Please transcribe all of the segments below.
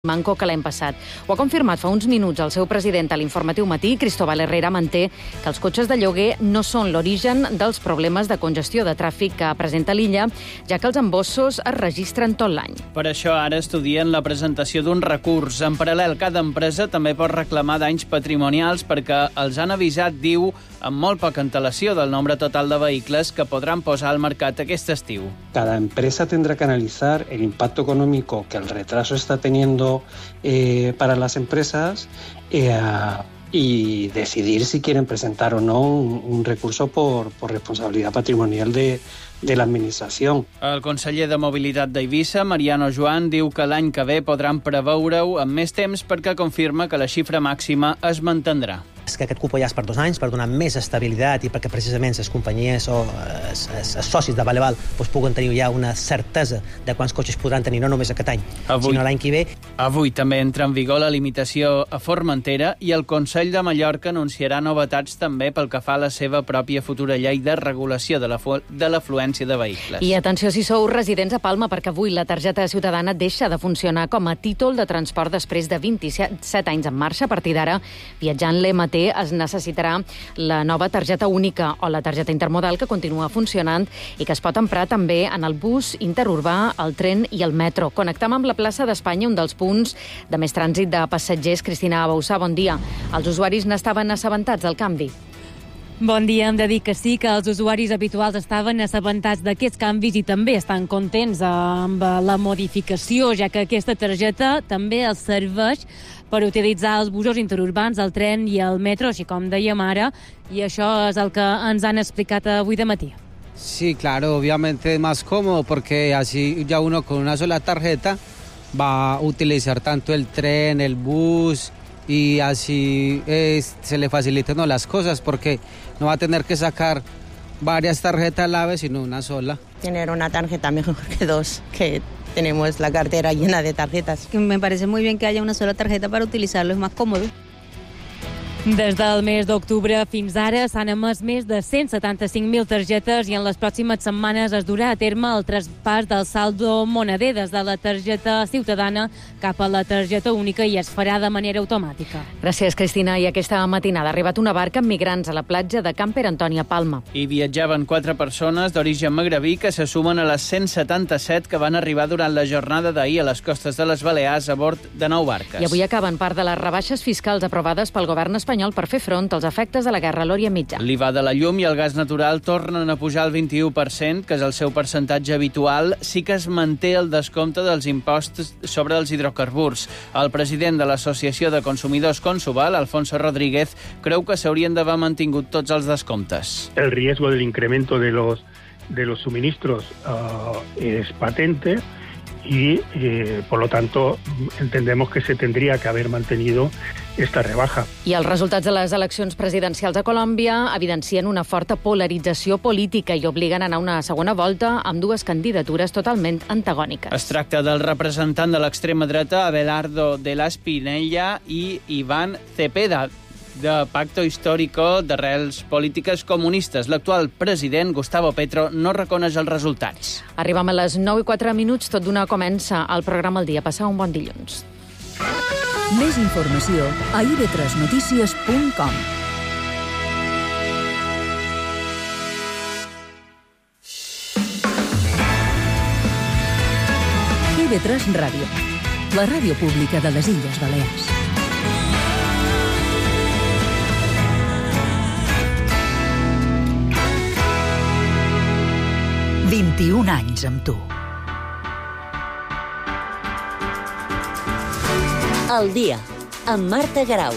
manco que l'any passat. Ho ha confirmat fa uns minuts el seu president a l'Informatiu Matí. Cristóbal Herrera manté que els cotxes de lloguer no són l'origen dels problemes de congestió de tràfic que presenta l'illa, ja que els embossos es registren tot l'any. Per això ara estudien la presentació d'un recurs. En paral·lel, cada empresa també pot reclamar danys patrimonials perquè els han avisat, diu, amb molt poca antelació del nombre total de vehicles que podran posar al mercat aquest estiu. Cada empresa tendrá que analizar el impacto económico que el retraso está teniendo para las empresas y decidir si quieren presentar o no un recurso por responsabilidad patrimonial de la Administració. El conseller de Mobilitat d'Eivissa, Mariano Joan, diu que l'any que ve podran preveure-ho amb més temps perquè confirma que la xifra màxima es mantindrà. És que aquest cupo ja és per 2 anys, per donar més estabilitat i perquè precisament les companyies o els socis de Valeval puguen tenir ja una certesa de quants cotxes podran tenir, no només aquest any, sinó l'any que ve. Avui també entra en vigor la limitació a Formentera i el Consell de Mallorca anunciarà novetats també pel que fa a la seva pròpia futura llei de regulació de l'afluència de vehicles. I atenció si sou residents a Palma, perquè avui la targeta ciutadana deixa de funcionar com a títol de transport després de 27 anys en marxa. A partir d'ara, viatjant l'EMT es necessitarà la nova targeta única o la targeta intermodal que continua funcionant i que es pot emprar també en el bus interurbà, el tren i el metro. Connectam amb la plaça d'Espanya, un dels punts de més trànsit de passatgers. Cristina Bauçà, bon dia. Els usuaris n'estaven assabentats del canvi? Bon dia, hem de dir que sí, que els usuaris habituals estaven assabentats d'aquests canvis i també estan contents amb la modificació, ja que aquesta targeta també els serveix per utilitzar els busos interurbans, el tren i el metro, així com dèiem ara, i això és el que ens han explicat avui de matí. Sí, claro, obviamente es más cómodo porque así ya uno con una sola tarjeta va a utilizar tanto el tren, el bus y así se le facilitan las cosas porque no va a tener que sacar varias tarjetas a la vez, sino una sola. Tener una tarjeta mejor que 2, que tenemos la cartera llena de tarjetas. Me parece muy bien que haya una sola tarjeta para utilizarlo, es más cómodo. Des del mes d'octubre fins ara s'han emès més de 175.000 targetes i en les pròximes setmanes es durà a terme el traspàs del saldo moneder des de la targeta ciutadana cap a la targeta única i es farà de manera automàtica. Gràcies, Cristina. I aquesta matinada ha arribat una barca amb migrants a la platja de Camp Antònia Palma. Hi viatjaven 4 persones d'origen magrebí que se sumen a les 177 que van arribar durant la jornada d'ahir a les costes de les Balears a bord de 9 barques. I avui acaben part de les rebaixes fiscals aprovades pel govern espanyol per fer front als efectes de la guerra a l'Orient Mitjà. L'IVA de la llum i el gas natural tornen a pujar al 21%, que és el seu percentatge habitual. Sí que es manté el descompte dels impostos sobre els hidrocarburs. El president de l'Associació de Consumidors Consuval, Alfonso Rodríguez, creu que s'haurien d'haver mantingut tots els descomptes. El riesgo del incremento de los suministros es patente y, por lo tanto, entendemos que se tendría que haber mantenido esta rebaja. I els resultats de les eleccions presidencials a Colòmbia evidencien una forta polarització política i obliguen a anar a una segona volta amb 2 candidatures totalment antagòniques. Es tracta del representant de l'extrema dreta, Abelardo de la Espinella, i Iván Cepeda, de Pacto Histórico d'arrels polítiques comunistes. L'actual president, Gustavo Petro, no reconeix els resultats. Arribem a les 9:04, tot d'una comença el programa El Dia. Passar un bon dilluns. Més informació a ib3notícies.com. IB3 Ràdio, la ràdio pública de les Illes Balears. «21 anys amb tu». El Dia, amb Marta Garau.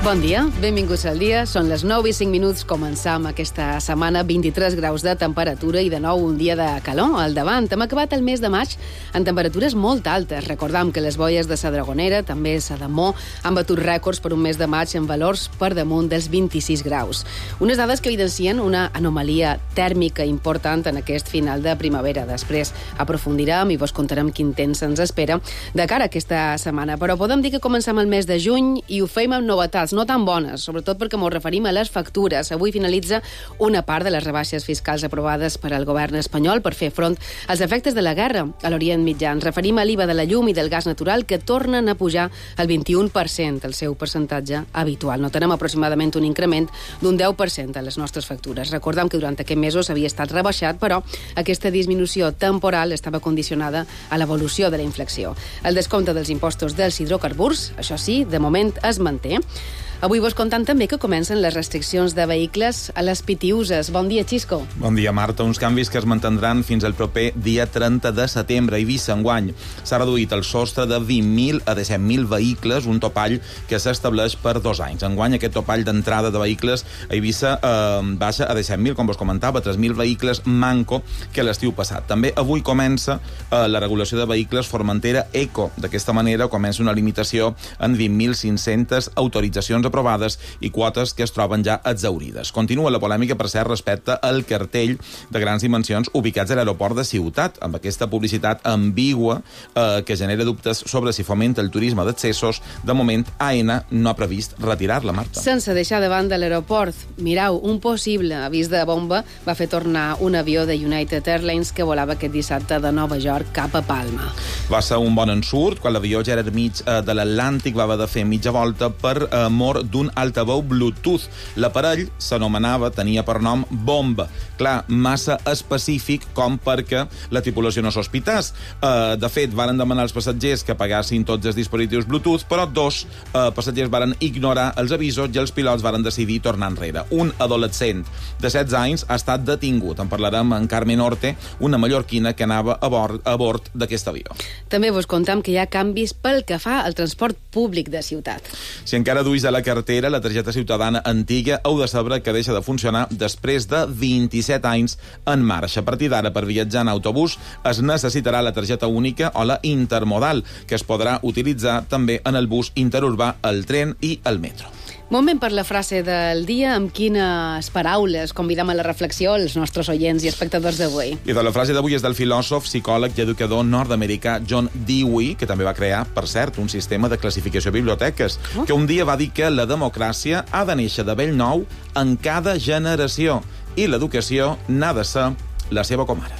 Bon dia, benvinguts al dia. Són les 9:05, començam aquesta setmana, 23 graus de temperatura i de nou un dia de calor al davant. Hem acabat el mes de maig en temperatures molt altes. Recordam que les boies de sa Dragonera, també Sadamó, han batut rècords per un mes de maig en valors per damunt dels 26 graus. Unes dades que evidencien una anomalia tèrmica important en aquest final de primavera. Després aprofundirem i vos contarem quin temps ens espera de cara a aquesta setmana. Però podem dir que comencem el mes de juny i ho fem amb novetats no tan bones, sobretot perquè ens referim a les factures. Avui finalitza una part de les rebaixes fiscals aprovades per al govern espanyol per fer front als efectes de la guerra a l'Orient Mitjà. Ens referim a l'IVA de la llum i del gas natural, que tornen a pujar al 21%, el seu percentatge habitual. Notarem aproximadament un increment d'un 10% a les nostres factures. Recordem que durant aquests mesos havia estat rebaixat, però aquesta disminució temporal estava condicionada a l'evolució de la inflació. El descompte dels impostos dels hidrocarburs, això sí, de moment es manté. Avui vos contant també que comencen les restriccions de vehicles a les Pitiuses. Bon dia, Xisco. Bon dia, Marta. Uns canvis que es mantindran fins al proper dia 30 de setembre. A Eivissa, enguany, s'ha reduït el sostre de 20.000 a 17.000 vehicles, un topall que s'estableix per 2 anys. Enguany, aquest topall d'entrada de vehicles a Eivissa baixa a 17.000, com vos comentava, 3.000 vehicles manco que l'estiu passat. També avui comença la regulació de vehicles Formentera Eco. D'aquesta manera comença una limitació en 20.500 autoritzacions aprovades i quotes que es troben ja exhaurides. Continua la polèmica, per cert, respecte al cartell de grans dimensions ubicats a l'aeroport de Ciutat, amb aquesta publicitat ambigua que genera dubtes sobre si fomenta el turisme d'accessos. De moment, AENA no ha previst retirar-la, Marta. Sense deixar de banda l'aeroport, mirau, un possible avís de bomba va fer tornar un avió de United Airlines que volava aquest dissabte de Nova York cap a Palma. Va ser un bon ensurt, quan l'avió ja era mig de l'Atlàntic, va haver de fer mitja volta per mort d'un altaveu Bluetooth. L'aparell s'anomenava, tenia per nom Bomba. Clar, massa específic com perquè la tripulació no sospitàs. De fet, varen demanar als passatgers que apagassin tots els dispositius Bluetooth, però 2 passatgers varen ignorar els avisos i els pilots varen decidir tornar enrere. Un adolescent de 16 anys ha estat detingut. En parlarem amb Carmen Orte, una mallorquina que anava a bord d'aquest avió. També vos contam que hi ha canvis pel que fa al transport públic de ciutat. Si encara duis a la cartera la targeta ciutadana antiga, heu de saber que deixa de funcionar després de 27 anys en marxa. A partir d'ara, per viatjar en autobús, es necessitarà la targeta única o la intermodal, que es podrà utilitzar també en el bus interurbà, el tren i el metro. Moment per la frase del dia, amb quines paraules convidam a la reflexió els nostres oients i espectadors d'avui. I la frase d'avui és del filòsof, psicòleg i educador nord-americà John Dewey, que també va crear, per cert, un sistema de classificació de biblioteques, que un dia va dir que la democràcia ha de néixer de bell nou en cada generació i l'educació n'ha de ser la seva comare.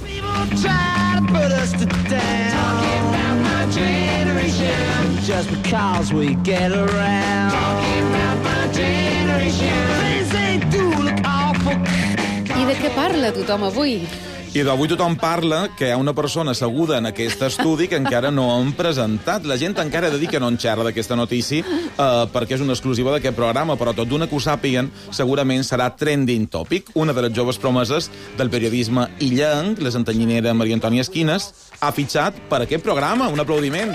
Just because we get around. I de què parla tothom avui? I d'avui tothom parla que hi ha una persona asseguda en aquest estudi que encara no han presentat. La gent encara ha de dir que no en xerra d'aquesta notícia perquè és una exclusiva d'aquest programa, però tot d'una que ho sàpiguen segurament serà trending topic. Una de les joves promeses del periodisme illenc, la santanyinera Maria Antònia Esquines, ha fitxat per aquest programa. Un aplaudiment.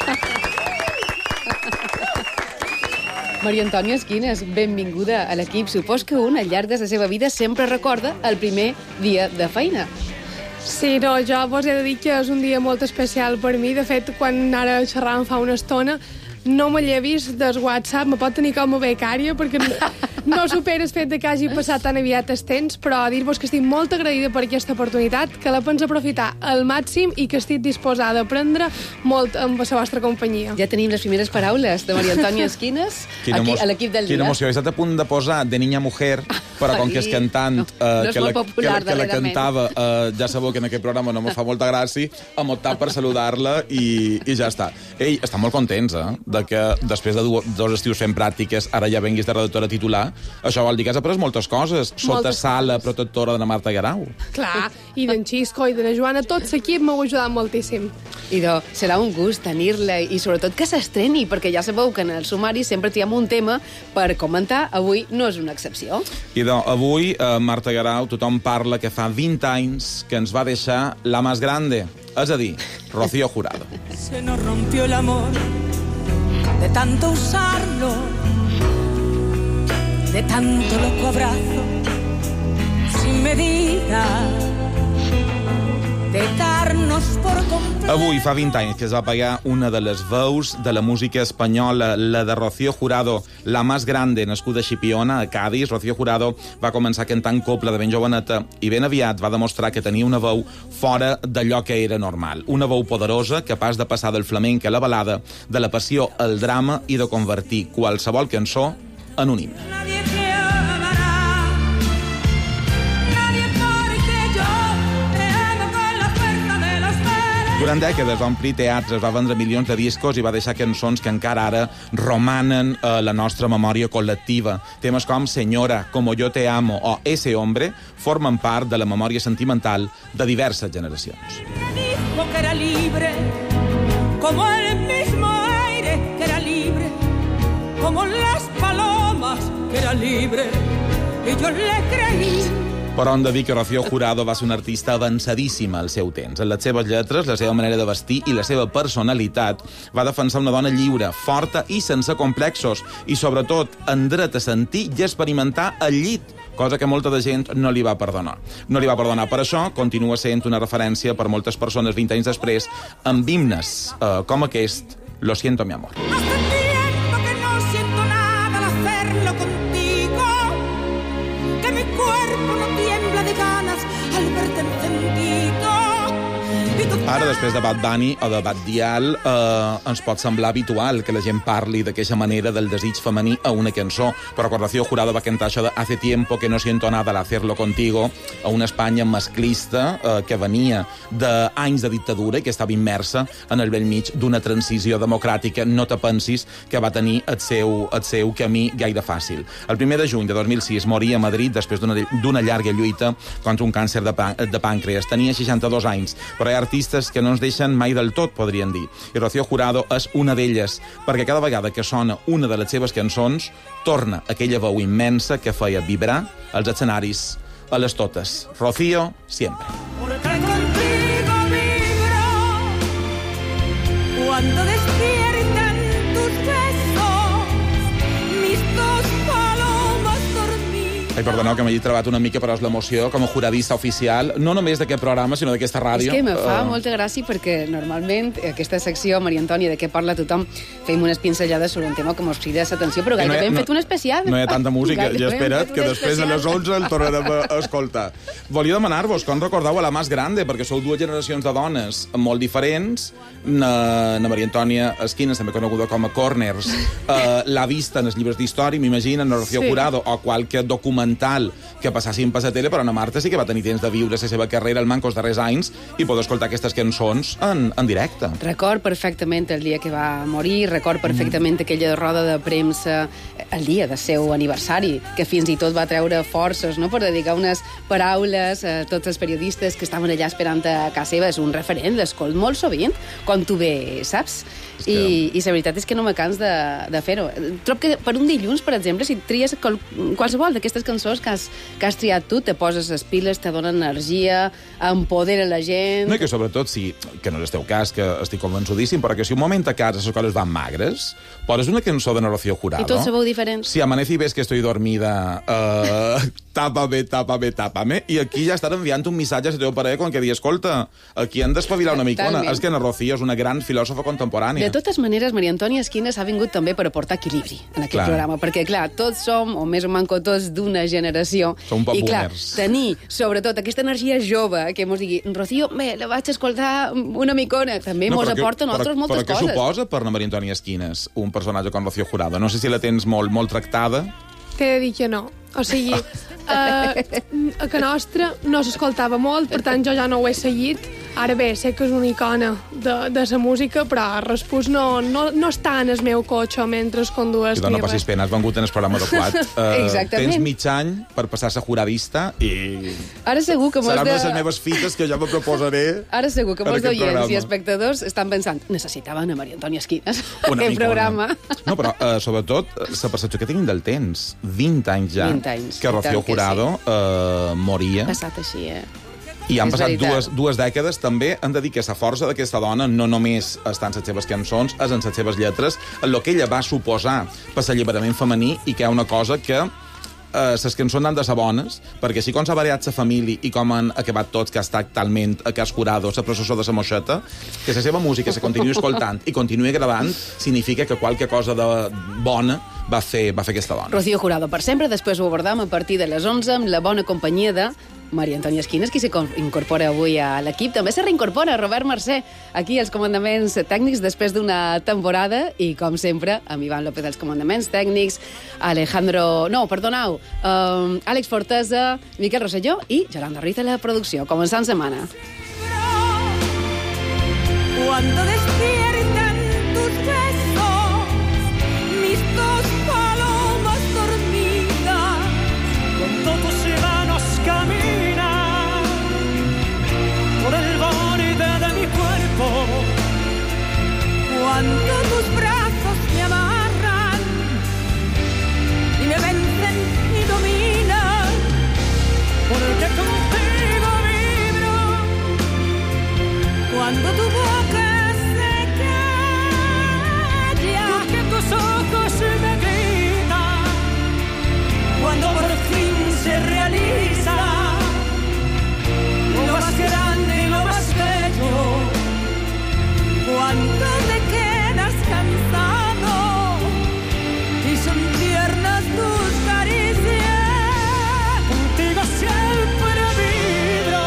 Maria Antònia Esquines, benvinguda a l'equip. Supos que un, al llarg de la seva vida, sempre recorda el primer dia de feina. Sí, no, jo vos he de dir que és un dia molt especial per mi. De fet, quan ara xerràvem fa una estona, no me l'he vist del WhatsApp, me pot tenir com a becària, perquè no supera el fet que hagi passat tan aviat el temps, però dir-vos que estic molt agraïda per aquesta oportunitat, que la penso aprofitar al màxim i que estic disposada a aprendre molt amb la vostra companyia. Ja tenim les primeres paraules de Maria Antònia Esquines aquí a l'equip del dia. Quina emoció. He estat a punt de posar de niña mujer, però com que és cantant que la cantava, ja sabeu que en aquest programa no me fa molta gràcia, hem optat per saludar-la i ja està. Ei, està molt contents, de que després de 2 estius fent pràctiques ara ja venguis de redactora titular. Això vol dir que has après moltes coses sota sala protectora de la Marta Garau. Clar, i d'en Xisco i de la Joana, tot l'equip m'heu ajudat moltíssim. Idò, serà un gust tenir-la i sobretot que s'estreni, perquè ja sabeu que en el sumari sempre triem un tema per comentar. Avui no és una excepció. Idò, avui, Marta Garau, tothom parla que fa 20 anys que ens va deixar la más grande, és a dir, Rocío Jurado. Se nos rompió el amor de tanto usarlo. de tanto loco abrazo sin medida, de darnos por completo. Avui fa 20 anys que es va pagar una de les veus de la música espanyola, la de Rocío Jurado, la més grande, nascuda a Xipiona, a Cádiz. Rocío Jurado va començar cantant copla de ben joveneta i ben aviat va demostrar que tenia una veu fora d'allò que era normal. Una veu poderosa, capaç de passar del flamenc a la balada, de la passió al drama i de convertir qualsevol cançó en un himne. Durant dècades va omplir teatres, va vendre milions de discos i va deixar cançons que encara ara romanen a la nostra memòria col·lectiva. Temes com Senyora, Como yo te amo o Ese hombre formen part de la memòria sentimental de diverses generacions. Dijo que era libre, como el mismo aire que era libre, como las palomas que era libre, y yo le creí. Però hem de dir que Rocío Jurado va ser una artista avançadíssima al seu temps. En les seves lletres, la seva manera de vestir i la seva personalitat va defensar una dona lliure, forta i sense complexos, i sobretot en dret a sentir i experimentar al llit, cosa que molta de gent no li va perdonar. No li va perdonar. Per això continua sent una referència per moltes persones 20 anys després amb himnes com aquest, Lo siento, mi amor. Ara, després de Bad Bunny o de Bad Dial, ens pot semblar habitual que la gent parli d'aquesta manera del desig femení a una cançó, però quan Rocío Jurado va cantar això de Hace tiempo que no siento nada al hacerlo contigo, a una Espanya masclista que venia d'anys de dictadura i que estava immersa en el bell mig d'una transició democràtica, no te pensis que va tenir el seu camí gaire fàcil. El 1 de juny de 2006 moria a Madrid després d'una llarga lluita contra un càncer de pàncreas. Tenia 62 anys, però hi ha artistes que no ens deixen mai del tot, podríem dir. I Rocío Jurado és una d'elles, perquè cada vegada que sona una de les seves cançons, torna aquella veu immensa que feia vibrar els escenaris a les totes. Rocío, siempre. Porque contigo vibro cuando despiertan tus besos, mis dos palomas dormidas. Ai, perdoneu que m'hagi trebat una mica, però és l'emoció com a juradista oficial, no només d'aquest programa, sinó d'aquesta ràdio. És que me fa molta gràcia perquè normalment aquesta secció, Maria Antònia, de què parla tothom, fem unes pinzellades sobre un tema que mos crida l'atenció, però gairebé hem fet un especial. No hi ha tanta música, ja espera't que després de les 11 el tornarem a escoltar. Volia demanar-vos com recordeu a la més grande, perquè sou dues generacions de dones molt diferents. Na Maria Antònia Esquinas, també coneguda com a Corners, l'ha vista en els llibres d'història, m'imagina, en Rocío Jurado, o qualque documental que passassin per la tele, però Ana Marta sí que va tenir temps de viure la seva carrera al manco els darrers anys i poder escoltar aquestes cançons en directe. Record perfectament el dia que va morir, record perfectament aquella roda de premsa el dia del seu aniversari, que fins i tot va treure forces, no?, per dedicar unes paraules a tots els periodistes que estaven allà esperant a casa seva. És un referent, l'escolt molt sovint, com tu bé saps. I la veritat és que no me cans de fer-ho. Trobo que per un dilluns, per exemple, si tries qualsevol d'aquestes cançons que has triat tu, te poses les piles, te donen energia, empodera la gent... No, i que sobretot, que no és el teu cas, que estic convençudíssim, però que si un moment a casa les coses van magres, poses una cançó de Rocío Jurado... I tot se veu diferent. Si amanece y ves que estoy dormida, tápame, i aquí ja estan enviant un missatge a la teva parella quan que diu, escolta, aquí han d'espavilar una micona. És que Ana Rocío és una gran filòsofa contemporània. De totes maneres, Maria Antònia Esquinas ha vingut també per aportar equilibri en aquest programa, perquè, clar, tots som, o més o manco tots, d'una generació. Som poc i, clar, boomers. tenir, sobretot, aquesta energia jove que mos digui, Rocío, bé, la vaig escoltar una micona, també mos aporta a nosaltres moltes coses. Però què suposa per Maria Antònia Esquinas un personatge com Rocío Jurado? No sé si la tens molt tractada. T'he de dir que no. O sigui, a que nostra no s'escoltava molt, per tant jo ja no ho he seguit. Ara bé, sé que és una icona de la música, però Raspús no està en el meu cotxe mentre condues. No passis pena, has vengut en el programa adequat. Exactament. Tens mig any per passar-se juradista i... Ara segur que serà una de les meves fites que jo me proposaré. Ara segur que molts d'oients i espectadors estan pensant, necessitaven a Maria Antònia Esquinas aquest programa. No, però sobretot la percepció que tinguin del temps. 20 anys ja 20 anys, que Rocío Jurado moria. Ha passat així, I han passat dues dècades. També hem de dir que la força d'aquesta dona no només està en les seves cançons, és en les seves lletres, en el que ella va suposar per l'alliberament femení, i que hi ha una cosa que les cançons han de ser bones, perquè si com s'ha variat la família i com han acabat tots, que ha estat talment cascurado, la processó de la moixeta, que la seva música se continui escoltant i continui gravant, significa que qualque cosa de bona va fer aquesta dona. Rocío Jurado, per sempre, després ho abordam a partir de les 11 amb la bona companyia de Maria Antònia Esquines, qui s'incorpora avui a l'equip. També se reincorpora Robert Mercè, aquí als comandaments tècnics després d'una temporada, i com sempre, amb Ivan López als comandaments tècnics, Àlex Fortesa, Miquel Rosselló i Yolanda Ruiz a la producció. Començant setmana. Cuando despiertan tus besos, mis dos palomas dormidas, con todos sedanos caminan por el borde de mi cuerpo. Cuando tus brazos me amarran y me vencen y dominan, porque contigo vibro. Cuando tu boca se calla, porque tus ojos me gritan, cuando por fin se realiza lo más grande y lo más bello, cuando te quedas cansado y son tiernas tus caricias, contigo siempre vibro.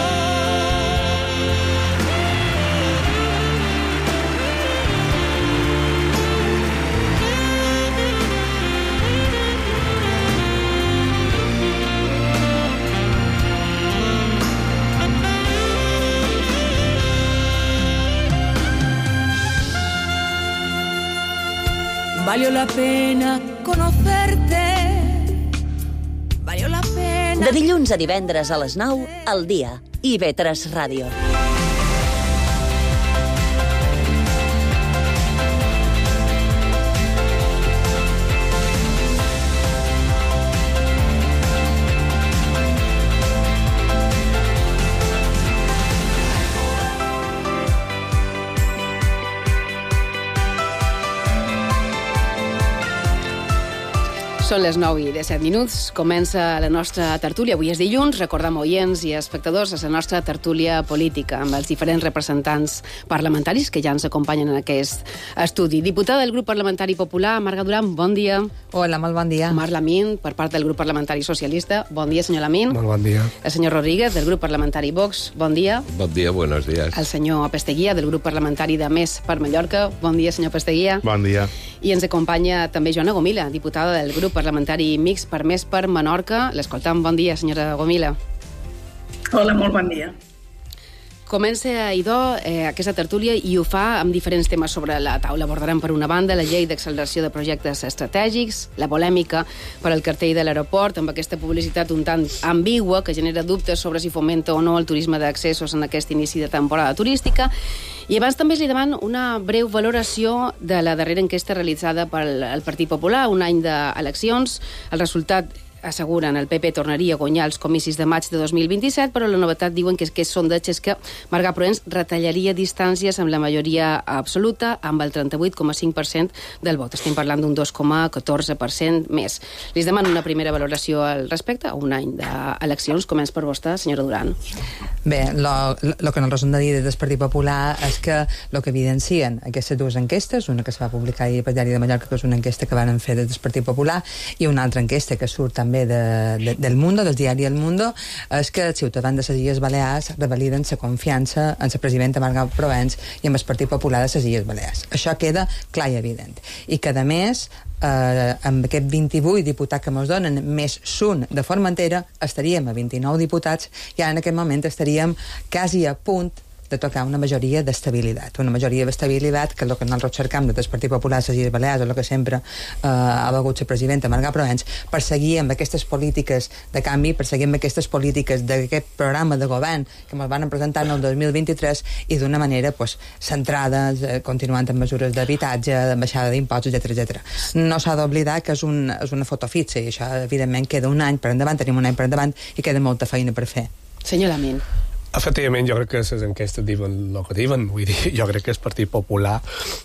Valió la pena conocerte, valió la pena... De dilluns a divendres a les 9, al dia. IB3 Ràdio. Són les 9 i 17 minuts. Comença la nostra tertúlia. Avui és dilluns. Recordem, oients i espectadors, és la nostra tertúlia política amb els diferents representants parlamentaris que ja ens acompanyen en aquest estudi. Diputada del grup parlamentari popular, Marga Duran, bon dia. Hola, molt bon dia. Marc Lamín, per part del grup parlamentari socialista. Bon dia, senyor Lamín. Molt bon dia. El senyor Rodríguez, del grup parlamentari Vox. Bon dia. Bon dia, buenos días. El senyor Pesteguía, del grup parlamentari de Més per Mallorca. Bon dia, senyor Pesteguía. Bon dia. I ens acompanya també Joana Gomila, diputada del grup parlamentari Mixt per Més per Menorca. L'escoltam. Bon dia, senyora Gomila. Hola, molt bon dia. Comença, idò, aquesta tertúlia i ho fa amb diferents temes sobre la taula. Abordarem, per una banda, la llei d'acceleració de projectes estratègics, la polèmica per al cartell de l'aeroport, amb aquesta publicitat un tant ambigua que genera dubtes sobre si fomenta o no el turisme d'accessos en aquest inici de temporada turística. I abans també li demano una breu valoració de la darrera enquesta realitzada pel Partit Popular, un any d'eleccions. El resultat, asseguren, el PP tornaria a guanyar els comicis de maig de 2027, però la novetat diuen que és sondatge és que Marga Proens retallaria distàncies amb la majoria absoluta, amb el 38,5% del vot. Estem parlant d'un 2,14% més. Les demano una primera valoració al respecte a un any d'eleccions. Comença per vostè, senyora Duran. Bé, el que nosaltres hem de dir des del Partit Popular és que el que evidencien aquestes dues enquestes, una que es va publicar ahir per Diari de Mallorca, que és una enquesta que van fer des del Partit Popular, i una altra enquesta que surt també del Mundo, del diari El Mundo, és que els ciutadans de les Illes Balears revaliden la confiança en la presidenta Marga Proens i amb el Partit Popular de les Illes Balears. Això queda clar i evident. I que, a més, amb aquest 28 diputats que ens donen, més un de Formentera, estaríem a 29 diputats i ara en aquest moment estaríem quasi a punt de tocar una majoria d'estabilitat. Una majoria d'estabilitat que el que nosaltres cercam des del Partit Popular de les Illes Balears, el que sempre ha volgut la presidenta Marga Proens, per seguir amb aquestes polítiques de canvi, per seguir amb aquestes polítiques d'aquest programa de govern que ens van presentar en el 2023 i d'una manera centrada, continuant amb mesures d'habitatge, de baixada d'impostos, etc. No s'ha d'oblidar que és una foto fixa i això, evidentment, queda un any per endavant, tenim un any per endavant i queda molta feina per fer. Senyor Lamín. Efectivament, jo crec que les enquestes diuen el que diuen. Vull dir, jo crec que el Partit Popular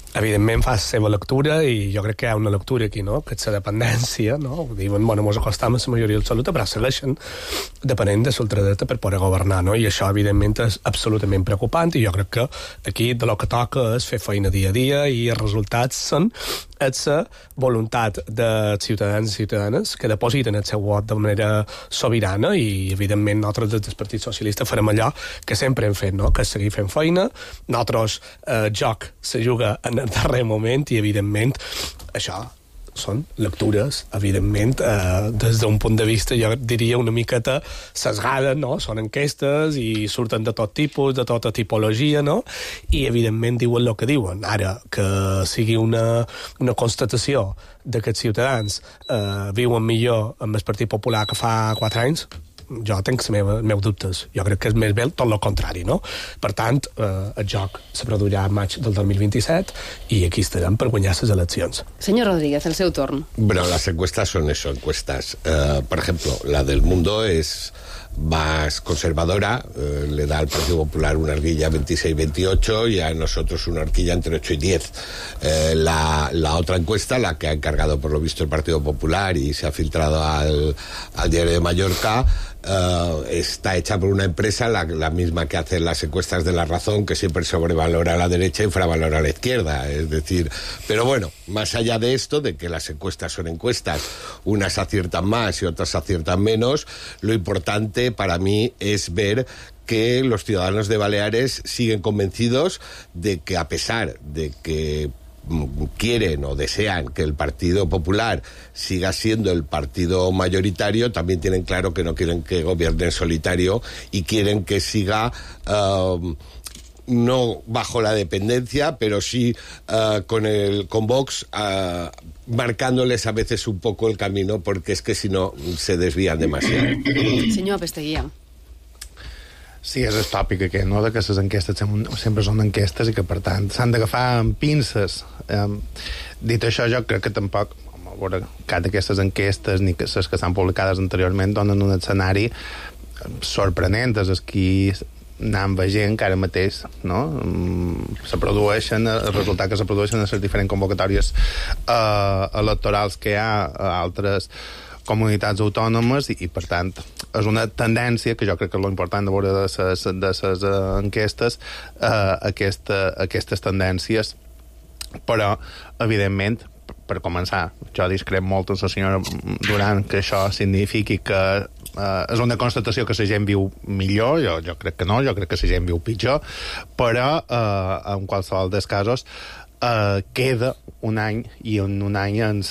evidentment fa la seva lectura i jo crec que hi ha una lectura aquí, no? Que és la dependència, no? Diuen, bueno, mos acostam a la majoria absoluta, però segueixen depenent de l'ultradreta per poder governar, no? I això, evidentment, és absolutament preocupant i jo crec que aquí de lo que toca és fer feina dia a dia i els resultats són la voluntat de ciutadans i ciutadanes que depositen el seu vot de manera sobirana i, evidentment, nosaltres des del Partit Socialista farem allò que sempre hem fet, no? Que és seguir fent feina. Nosaltres, joc se juga en el darrer moment i, evidentment, això són lectures, evidentment, des d'un punt de vista, jo diria, una miqueta sesgada, no? Són enquestes i surten de tot tipus, de tota tipologia, no? I, evidentment, diuen el que diuen. Ara, que sigui una constatació de que els ciutadans viuen millor amb el Partit Popular que fa 4 anys, jo tenc els meus dubtes. Jo crec que és més bé tot el contrari, no? Per tant, el joc se produirà en maig del 2027 i aquí estarem per guanyar les eleccions. Senyor Rodríguez, el seu torn. Bueno, las encuestas son eso, encuestas. Por ejemplo, la del Mundo es más conservadora, le da al Partido Popular una horquilla 26-28 y a nosotros una horquilla entre 8 y 10. La otra encuesta, la que ha encargado por lo visto el Partido Popular y se ha filtrado al Diario de Mallorca, está hecha por una empresa, la misma que hace las encuestas de La Razón, que siempre sobrevalora a la derecha y infravalora a la izquierda. Es decir, pero bueno, más allá de esto, de que las encuestas son encuestas, unas aciertan más y otras aciertan menos, lo importante para mí es ver que los ciudadanos de Baleares siguen convencidos de que, a pesar de que quieren o desean que el Partido Popular siga siendo el partido mayoritario, también tienen claro que no quieren que gobierne en solitario y quieren que siga no bajo la dependencia, pero sí con Vox marcándoles a veces un poco el camino, porque es que si no se desvían demasiado. Senyor Pesteguía. Sí, és el tòpic aquest, no?, de que les enquestes sempre són enquestes i que, per tant, s'han d'agafar amb pinces. Dit això, jo crec que tampoc, a veure, cap d'aquestes enquestes, ni les que s'han publicades anteriorment, donen un escenari sorprenent. És que anem veient que ara mateix, no?, se produeixen, el resultat que se produeixen en les diferents convocatòries electorals que hi ha a altres comunitats autònomes i, per tant, és una tendència que jo crec que és l'important de veure de les enquestes, aquestes tendències. Però, evidentment, per començar, jo discrep molt amb la senyora Duran que això signifiqui que és una constatació que la gent viu millor. Jo crec que no, jo crec que la gent viu pitjor, però en qualsevol dels casos queda un any, i en un any en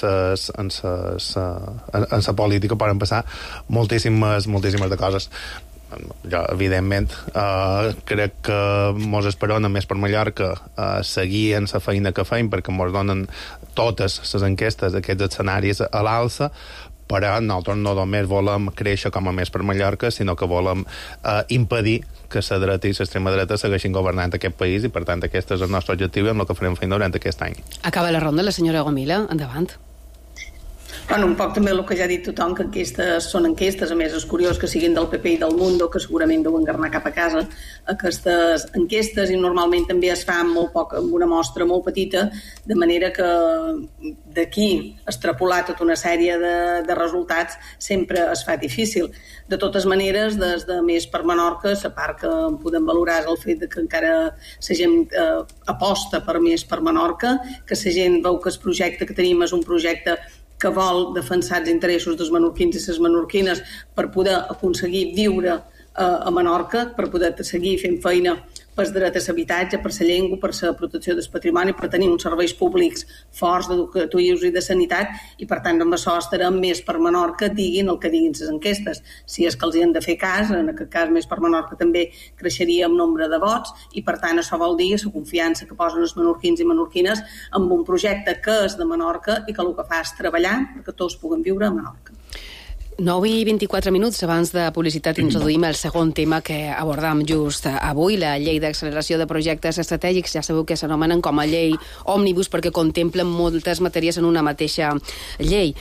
la política poden passar moltíssimes de coses. Jo, evidentment, crec que mos esperona més per Mallorca seguir en la feina que feim, perquè mos donen totes les enquestes aquests escenaris a l'alça, però nosaltres no només volem créixer com a més per Mallorca, sinó que volem impedir que la dreta i l'extrema dreta segueixin governant aquest país, i per tant aquest és el nostre objectiu i amb el que farem feina durant aquest any. Acaba la ronda la senyora Gomila, endavant. Bueno, un poc també el que ja ha dit tothom, que enquestes són enquestes. A més, és curiós que siguin del PP i del Mundo, que segurament deuen engarnar cap a casa aquestes enquestes, i normalment també es fan molt poc, amb una mostra molt petita, de manera que d'aquí extrapolar tota una sèrie de resultats sempre es fa difícil. De totes maneres, des de Més per Menorca, la part que podem valorar és el fet que encara la gent aposta per Més per Menorca, que la gent veu que el projecte que tenim és un projecte que vol defensar els interessos dels menorquins i les menorquines per poder aconseguir viure a Menorca, per poder seguir fent feina pel dret a l'habitatge, per la llengua, per la protecció del patrimoni, per tenir uns serveis públics forts educatius i de sanitat, i per tant amb això estarem Més per Menorca, diguin el que diguin les enquestes. Si és que els hi han de fer cas, en aquest cas Més per Menorca també creixeria en nombre de vots, i per tant això vol dir la confiança que posen els menorquins i menorquines amb un projecte que és de Menorca i que el que fa és treballar perquè tots puguem viure a Menorca. 9 i 24 minuts abans de publicitat introduïm el segon tema que abordam just avui, la llei d'acceleració de projectes estratègics. Ja sabeu que s'anomenen com a llei òmnibus perquè contemplen moltes matèries en una mateixa llei.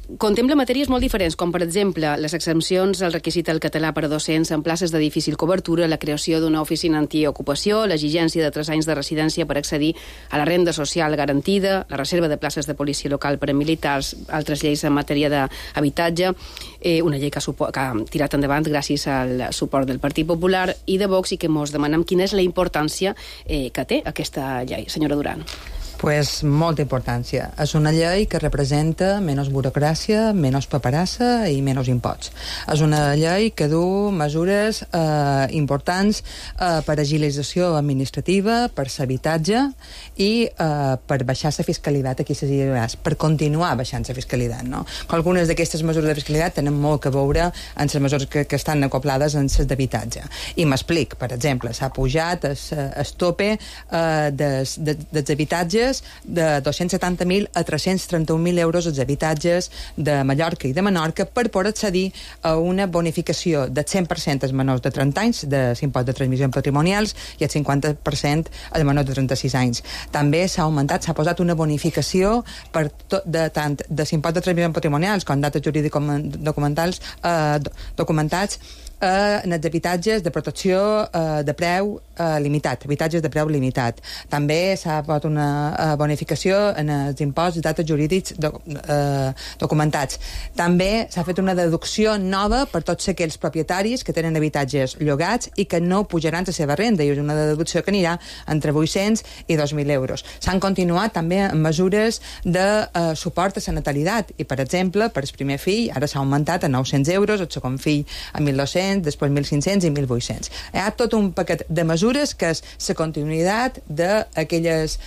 contempla matèries molt diferents, com per exemple les exempcions al requisit del català per a docents en places de difícil cobertura, la creació d'una oficina antiocupació, l'exigència de 3 anys de residència per accedir a la renda social garantida, la reserva de places de policia local per a militars, altres lleis en matèria d'habitatge, una llei que ha tirat endavant gràcies al suport del Partit Popular i de Vox, i que mos demanem quina és la importància que té aquesta llei. Senyora Duran. Pues molta importància. És una llei que representa menys burocràcia, menys paperassa i menys imposts. És una llei que du mesures importants per agilització administrativa, per l'habitatge i per baixar la fiscalitat aquí a les Illes Balears, per continuar baixant la fiscalitat. No? Algunes d'aquestes mesures de fiscalitat tenen molt a veure amb les mesures que estan acoplades en les d'habitatge. I m'explic, per exemple, s'ha pujat el tope dels habitatges de 270.000 a 331.000 euros als habitatges de Mallorca i de Menorca per poder accedir a una bonificació del 100% als menors de 30 anys de l'impost de transmissions patrimonials i el 50% als menors de 36 anys. També s'ha posat una bonificació per tant de l'impost de transmissions patrimonials com dates jurídics documentats en els habitatges de protecció de preu limitat, habitatges de preu limitat. També s'ha posat una bonificació en els imposts de dates jurídics documentats. També s'ha fet una deducció nova per tots aquells propietaris que tenen habitatges llogats i que no pujaran la seva renda, i és una deducció que anirà entre 800 i 2.000 euros. S'han continuat també amb mesures de suport a la natalitat i, per exemple, per el primer fill ara s'ha augmentat a 900 euros, el segon fill a 1.200, després 1.500 i 1.800. Hi ha tot un paquet de mesures que és la continuïtat d'aquelles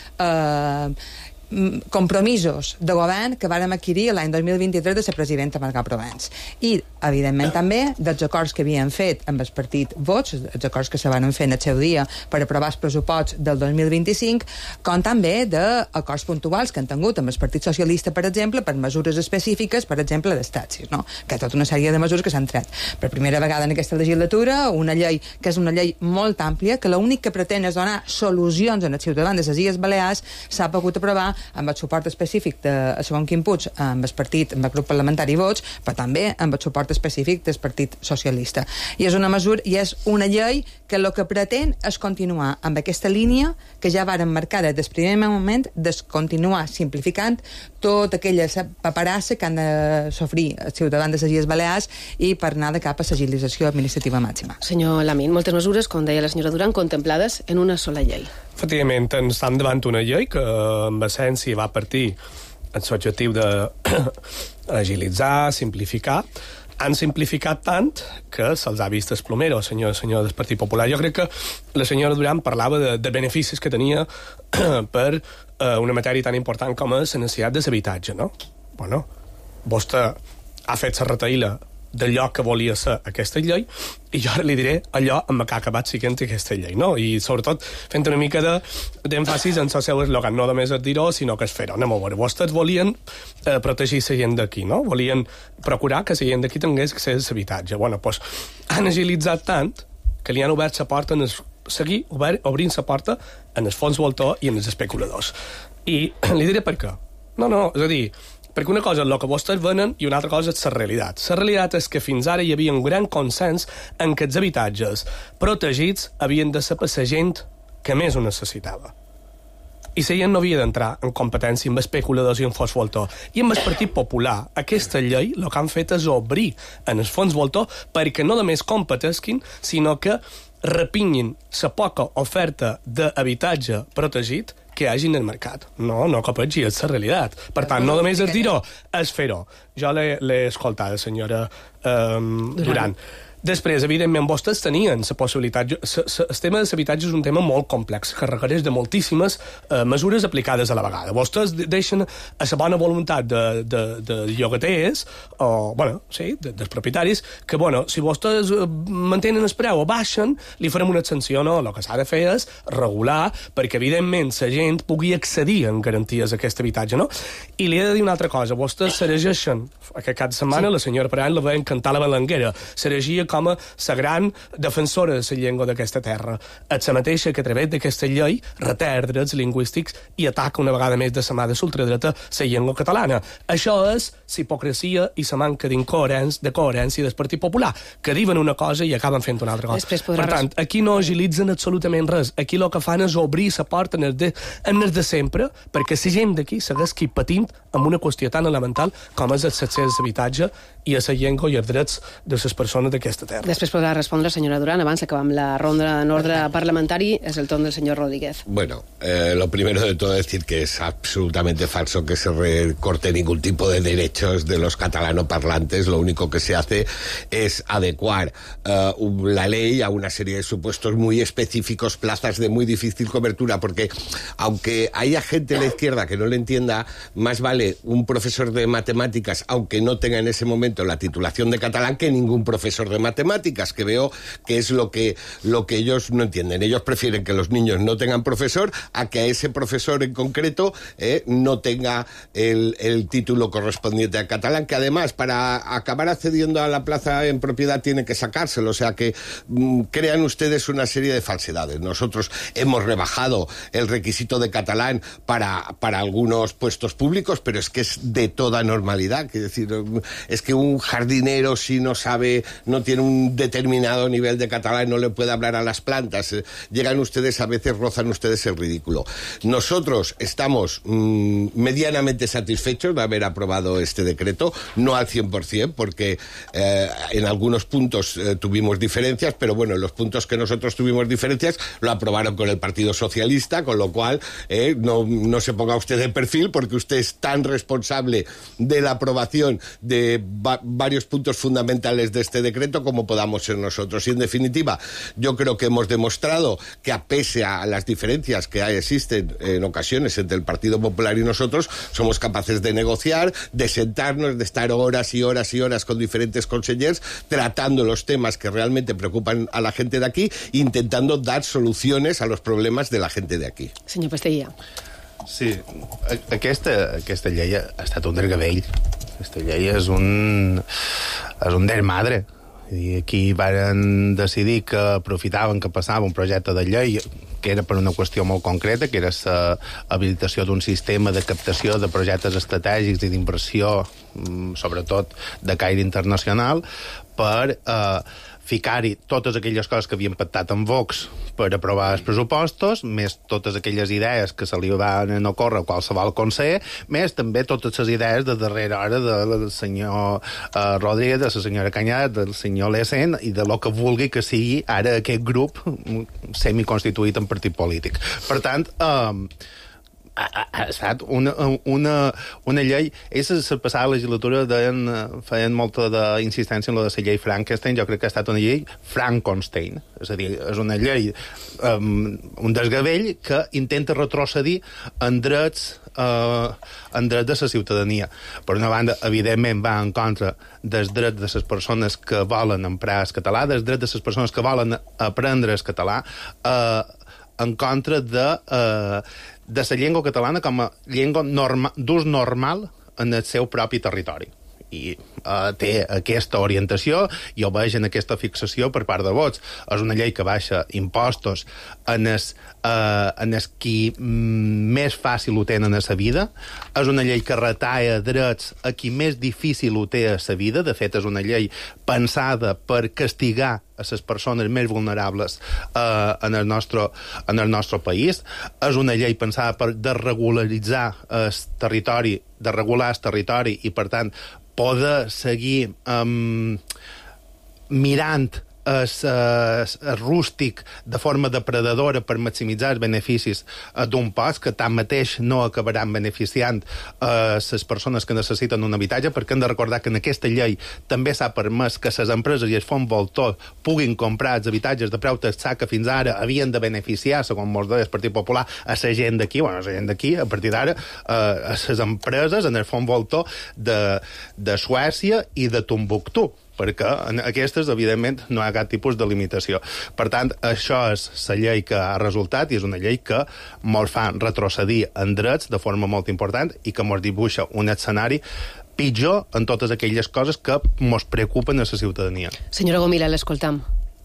compromisos de govern que vàrem adquirir l'any 2023 de la presidenta Marga Provence. I, evidentment, també dels acords que havien fet amb el partit Vox, els acords que se van fer en el seu dia per aprovar els pressuposts del 2025, com també d'acords puntuals que han tingut amb el Partit Socialista, per exemple, per mesures específiques, per exemple, dels taxis, no? Que hi ha tota una sèrie de mesures que s'han tret. Per primera vegada en aquesta legislatura, una llei que és una llei molt àmplia, que l'únic que pretén és donar solucions als ciutadans de les Illes Balears, s'ha pogut aprovar amb el suport específic de segon Quim Puig amb el grup parlamentari Vox, però també amb el suport específic del Partit Socialista. I és una mesura i és una llei que el que pretén és continuar amb aquesta línia que ja varen marcar des del primer moment, de continuar simplificant tota aquella paperassa que han de sofrir els ciutadans de les Illes Balears i per anar de cap a l'agilització administrativa màxima. Senyor Lamín, moltes mesures, com deia la senyora Duran, contemplades en una sola llei. Efectivament, estem davant una llei que, en essència, va partir amb l'objectiu d'agilitzar, simplificar. Han simplificat tant que se'ls ha vist el plomero, senyor del Partit Popular. Jo crec que la senyora Duran parlava de beneficis que tenia per una matèria tan important com és la necessitat de l'habitatge, no? Bueno, vostè ha fet la retaïla d'allò que volia ser aquesta llei, i jo ara li diré allò amb què ha acabat siguent aquesta llei, no? I sobretot fent una mica d'èmfasis en el seu eslògan, no només és dir-ho, sinó que és fer-ho. Anem a veure, vostès volien protegir la gent d'aquí, no? Volien procurar que la gent d'aquí tingués accés a l'habitatge. Bueno, doncs han agilitzat tant que li han obert la porta, seguir obrint la porta en els fons voltor i en els especuladors. I li diré per què. No, és a dir, perquè una cosa és el que vostès venen i una altra cosa és la realitat. La realitat és que fins ara hi havia un gran consens en que els habitatges protegits havien de ser per la gent que més ho necessitava. I la gent no havia d'entrar en competència amb especuladors i en fons voltor. I amb el Partit Popular, aquesta llei el que han fet és obrir en els fons voltor perquè no només competesquin, sinó que repinyin la poca oferta d'habitatge protegit que hi hagi en el mercat. No copegi, és la realitat. Per tant, no només és dir-ho, és fer-ho. Jo l'he escoltat, senyora Duran. Després, evidentment, vostès tenien la possibilitat... El tema de l'habitatge és un tema molt complex, que requereix de moltíssimes mesures aplicades a la vegada. Vostès deixen a la bona voluntat de llogaters, o, bueno, sí, dels propietaris, que, bueno, si vostès mantenen el preu o baixen, li farem una extensió, no? El que s'ha de fer és regular perquè, evidentment, la gent pugui accedir en garanties a aquest habitatge, no? I li he de dir una altra cosa. Vostès s'erigeixen, aquest cap de setmana, la senyora Peran la va encantar la balanguera, s'erigia com a la gran defensora de la llengua d'aquesta terra. És la mateixa que a través d'aquesta llei retard drets lingüístics i ataca una vegada més de la mà de l'ultradreta la llengua catalana. Això és la hipocresia i la manca de coherència del Partit Popular, que diuen una cosa i acaben fent una altra cosa. Per tant, aquí no agilitzen absolutament res. Aquí el que fan és obrir la porta en el de sempre perquè la gent d'aquí segueix patint amb una qüestió tan elemental com és l'accés a l'habitatge i a la llengua i els drets de les persones d'aquesta terra. Després podrà respondre, senyora Duran. Abans acabam la ronda en ordre parlamentari. Es el torn del señor Rodríguez. Bueno, lo primero de todo decir que es absolutamente falso que se recorte ningún tipo de derechos de los catalanoparlantes. Lo único que se hace es adecuar la ley a una serie de supuestos muy específicos, plazas de muy difícil cobertura, porque aunque haya gente de la izquierda que no le entienda, más vale un profesor de matemáticas, aunque no tenga en ese momento la titulación de catalán, que ningún profesor de matemáticas, que veo que es lo que ellos no entienden. Ellos prefieren que los niños no tengan profesor a que a ese profesor en concreto no tenga el título correspondiente al catalán, que además para acabar accediendo a la plaza en propiedad tiene que sacárselo. O sea que crean ustedes una serie de falsedades. Nosotros hemos rebajado el requisito de catalán para algunos puestos públicos, pero es que es de toda normalidad. Es decir, es que un jardinero, si no tiene un determinado nivel de catalán, no le puede hablar a las plantas. Llegan ustedes, a veces rozan ustedes el ridículo. Nosotros estamos medianamente satisfechos de haber aprobado este decreto, no al 100%, porque en algunos puntos tuvimos diferencias, pero bueno, en los puntos que nosotros tuvimos diferencias lo aprobaron con el Partido Socialista, con lo cual no se ponga usted de perfil, porque usted es tan responsable de la aprobación de varios puntos fundamentales de este decreto como podamos ser nosotros. Y en definitiva, yo creo que hemos demostrado que, a pese a las diferencias que existen en ocasiones entre el Partido Popular y nosotros, somos capaces de negociar, de sentarnos, de estar horas y horas y horas con diferentes consellers tratando los temas que realmente preocupan a la gente de aquí, intentando dar soluciones a los problemes de la gente de aquí. Senyor Pastellà. Sí, aquesta llei ha estat un dergavell. Aquesta llei és un dermadre. I aquí varen decidir que aprofitaven que passava un projecte de llei que era per una qüestió molt concreta, que era l'habilitació d'un sistema de captació de projectes estratègics i d'inversió, sobretot de caire internacional, per ficar-hi totes aquelles coses que havien pactat amb Vox per aprovar els pressupostos, més totes aquelles idees que se li van ocórrer a qualsevol conseller, més també totes les idees de darrera hora del senyor Rodríguez, de la senyora Canyada, del senyor Lesen i de lo que vulgui que sigui ara aquest grup semiconstituït en partit polític. Per tant, ha estat una llei. Ells la passada legislatura feien molta d'insistència en la de la llei Frankenstein. Jo crec que ha estat una llei Frankenstein. És a dir, és una llei, un desgavell que intenta retrocedir en drets de la ciutadania. Per una banda, evidentment, va en contra dels drets de les persones que volen emprar el català, dels drets de les persones que volen aprendre el català, en contra de la llengua catalana com a llengua d'ús normal en el seu propi territori. I té aquesta orientació i ho veig en aquesta fixació per part de Vox. És una llei que baixa impostos en els qui més fàcil ho tenen a la vida. És una llei que retalla drets a qui més difícil ho té a la vida. De fet, és una llei pensada per castigar a les persones més vulnerables en el nostre país. És una llei pensada per desregularitzar el territori, desregular el territori i, per tant, poder seguir mirant el rústic de forma depredadora per maximitzar els beneficis d'un post que tanmateix no acabaran beneficiant les persones que necessiten un habitatge, perquè hem de recordar que en aquesta llei també s'ha permès que les empreses i els fons voltors puguin comprar els habitatges de preu taxat que fins ara havien de beneficiar, segons mos deia el Partit Popular, a la gent d'aquí, a partir d'ara, a les empreses en el fons voltor de Suècia i de Tombuctú, perquè en aquestes, evidentment, no hi ha cap tipus de limitació. Per tant, això és la llei que ha resultat i és una llei que mos fa retrocedir en drets de forma molt important i que mos dibuixa un escenari pitjor en totes aquelles coses que ens preocupen a la ciutadania. Senyora Gomila, l'escoltam.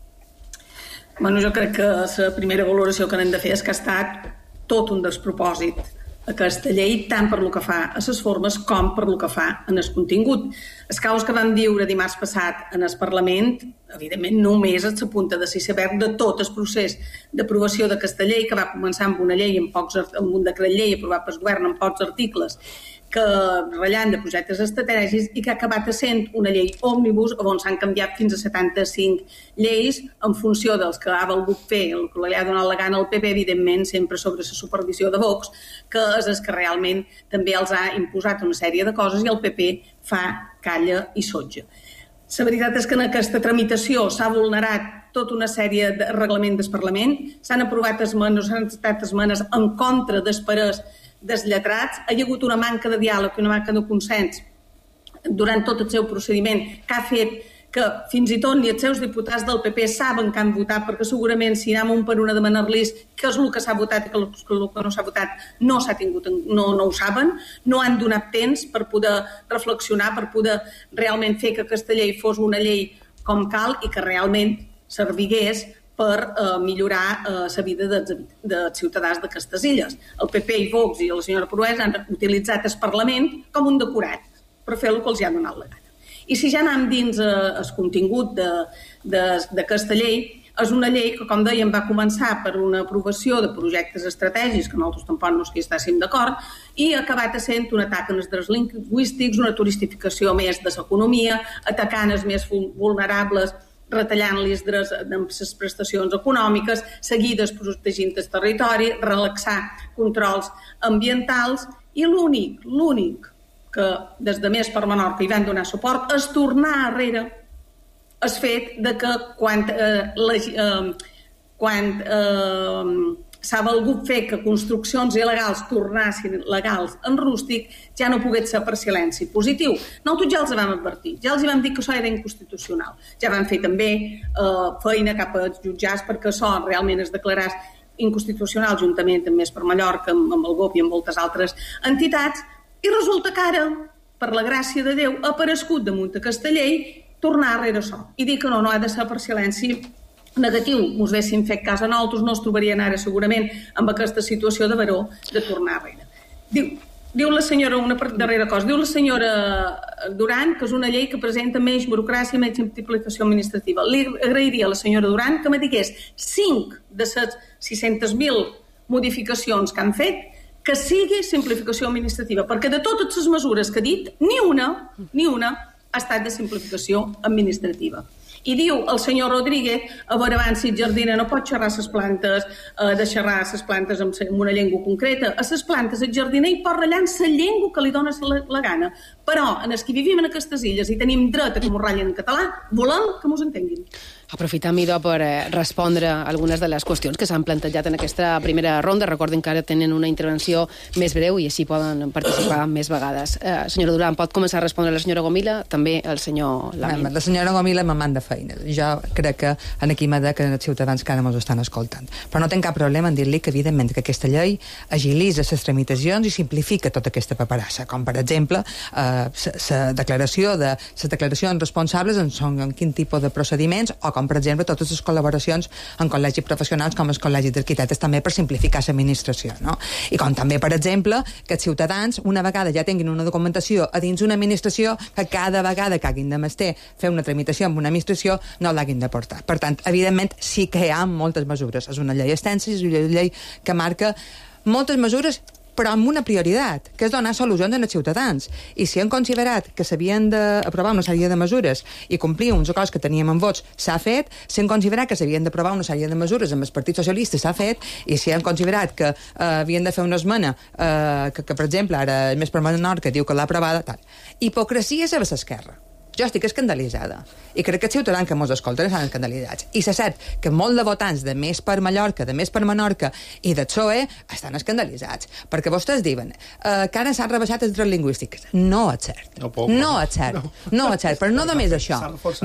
Bueno, jo crec que la primera valoració que n'hem de fer és que ha estat tot un despropòsit aquesta llei, tant per lo que fa a les formes com per lo que fa en el contingut. Els caos que vam viure dimarts passat en el Parlament, evidentment, només és la punta de l'iceberg de tot el procés d'aprovació d'aquesta llei, que va començar amb una llei, amb un decret llei aprovat pel govern amb pocs articles, que ratllant de projectes estratègics i que ha acabat sent una llei òmnibus on s'han canviat fins a 75 lleis en funció dels que ha volgut fer, el que li ha donat la gana al PP, evidentment, sempre sobre la supervisió de Vox, que és el que realment també els ha imposat una sèrie de coses i el PP fa calla i sotja. La veritat és que en aquesta tramitació s'ha vulnerat tota una sèrie de reglaments del Parlament, s'han aprovat esmenes, s'han estat esmenes en contra dels parers dels lletrats, hi ha hagut una manca de diàleg i una manca de consens durant tot el seu procediment que ha fet que fins i tot ni els seus diputats del PP saben que han votat, perquè segurament si anem un per una a demanar-los què és el que s'ha votat i què és el que no s'ha votat no ho saben, no han donat temps per poder reflexionar, per poder realment fer que aquesta llei fos una llei com cal i que realment servigués per millorar la vida dels ciutadans d'aquestes illes. El PP i Vox i la senyora Proès han utilitzat el Parlament com un decorat per fer el que els ha donat la gana. I si ja anem dins el contingut d'aquesta llei, és una llei que, com dèiem, va començar per una aprovació de projectes estratègics que nosaltres tampoc no hi estàssim d'acord i ha acabat sent un atac en els drets lingüístics, una turistificació més de l'economia, atacant els més vulnerables, retallant-los les prestacions econòmiques, seguides protegint el territori, relaxar controls ambientals i l'únic que des de més per Menorca hi van donar suport és tornar arrere el fet de que quan s'ha volgut fer que construccions il·legals tornassin legals en rústic, ja no pogués ser per silenci positiu. Nosaltres ja els vam advertir, ja els vam dir que això era inconstitucional. Ja vam fer també feina cap als jutjats perquè això realment es declarés inconstitucional juntament amb Més per Mallorca, amb el GOP i amb moltes altres entitats, i resulta que ara, per la gràcia de Déu, ha aparegut damunt aquesta llei tornar arrere això. I dir que no ha de ser per silenci negatiu, mos haguéssim fet cas a nosaltres, no es trobarien ara segurament amb aquesta situació de baró de tornar arrere. Diu la senyora, una darrera cosa, diu la senyora Duran que és una llei que presenta menys burocràcia i menys simplificació administrativa. Li agrairia a la senyora Duran que me digués 5 de les 600.000 modificacions que han fet que sigui simplificació administrativa, perquè de totes les mesures que ha dit, ni una ha estat de simplificació administrativa. I diu el senyor Rodríguez, a veure abans si el jardiner no pot xerrar les plantes, de xerrar les plantes amb una llengua concreta. A les plantes el jardiner hi pot ratllar en la llengua que li dona la gana. Però en els que vivim en aquestes illes i tenim dret a que m'ho ratllen en català, volem que mos entenguin. Aprofitam, idò, per respondre algunes de les qüestions que s'han plantejat en aquesta primera ronda. Recordin que ara tenen una intervenció més breu i així poden participar més vegades. Senyora Duran, pot començar a respondre la senyora Gomila, també el senyor Lamin. La senyora Gomila me manda feina. Jo crec que aquí m'ha de que els ciutadans que ara ens estan escoltant. Però no tinc cap problema en dir-li que, evidentment, que aquesta llei agilitza les tramitacions i simplifica tota aquesta paperassa, com, per exemple, les declaracions responsables en quin tipus de procediments o com, per exemple, totes les col·laboracions en col·legis professionals com el Col·legi d'Arquitectes, també per simplificar l'administració, no? I com també, per exemple, que els ciutadans, una vegada ja tinguin una documentació a dins una administració, que cada vegada que hagin de menester fer una tramitació amb una administració no l'hagin de portar. Per tant, evidentment, sí que hi ha moltes mesures. És una llei extensa, és una llei que marca moltes mesures, però amb una prioritat, que és donar solucions als ciutadans. I si han considerat que s'havien d'aprovar una sèrie de mesures i complir uns acords que teníem en vots, s'ha fet. Si han considerat que s'havien d'aprovar una sèrie de mesures amb el Partit Socialista, s'ha fet. I si han considerat que havien de fer una esmena, que per exemple, ara Més per Menorca diu que l'ha aprovada, tal. Hipocresia és a l'esquerra. Jo estic escandalitzada. I crec que els ciutadans que mos escolten estan escandalitzats. I és cert que molts de votants de Més per Mallorca, de Més per Menorca i de PSOE estan escandalitzats. Perquè vostès diuen que ara s'han rebaixat els drets lingüístics. No és cert. No és cert. Però no només això.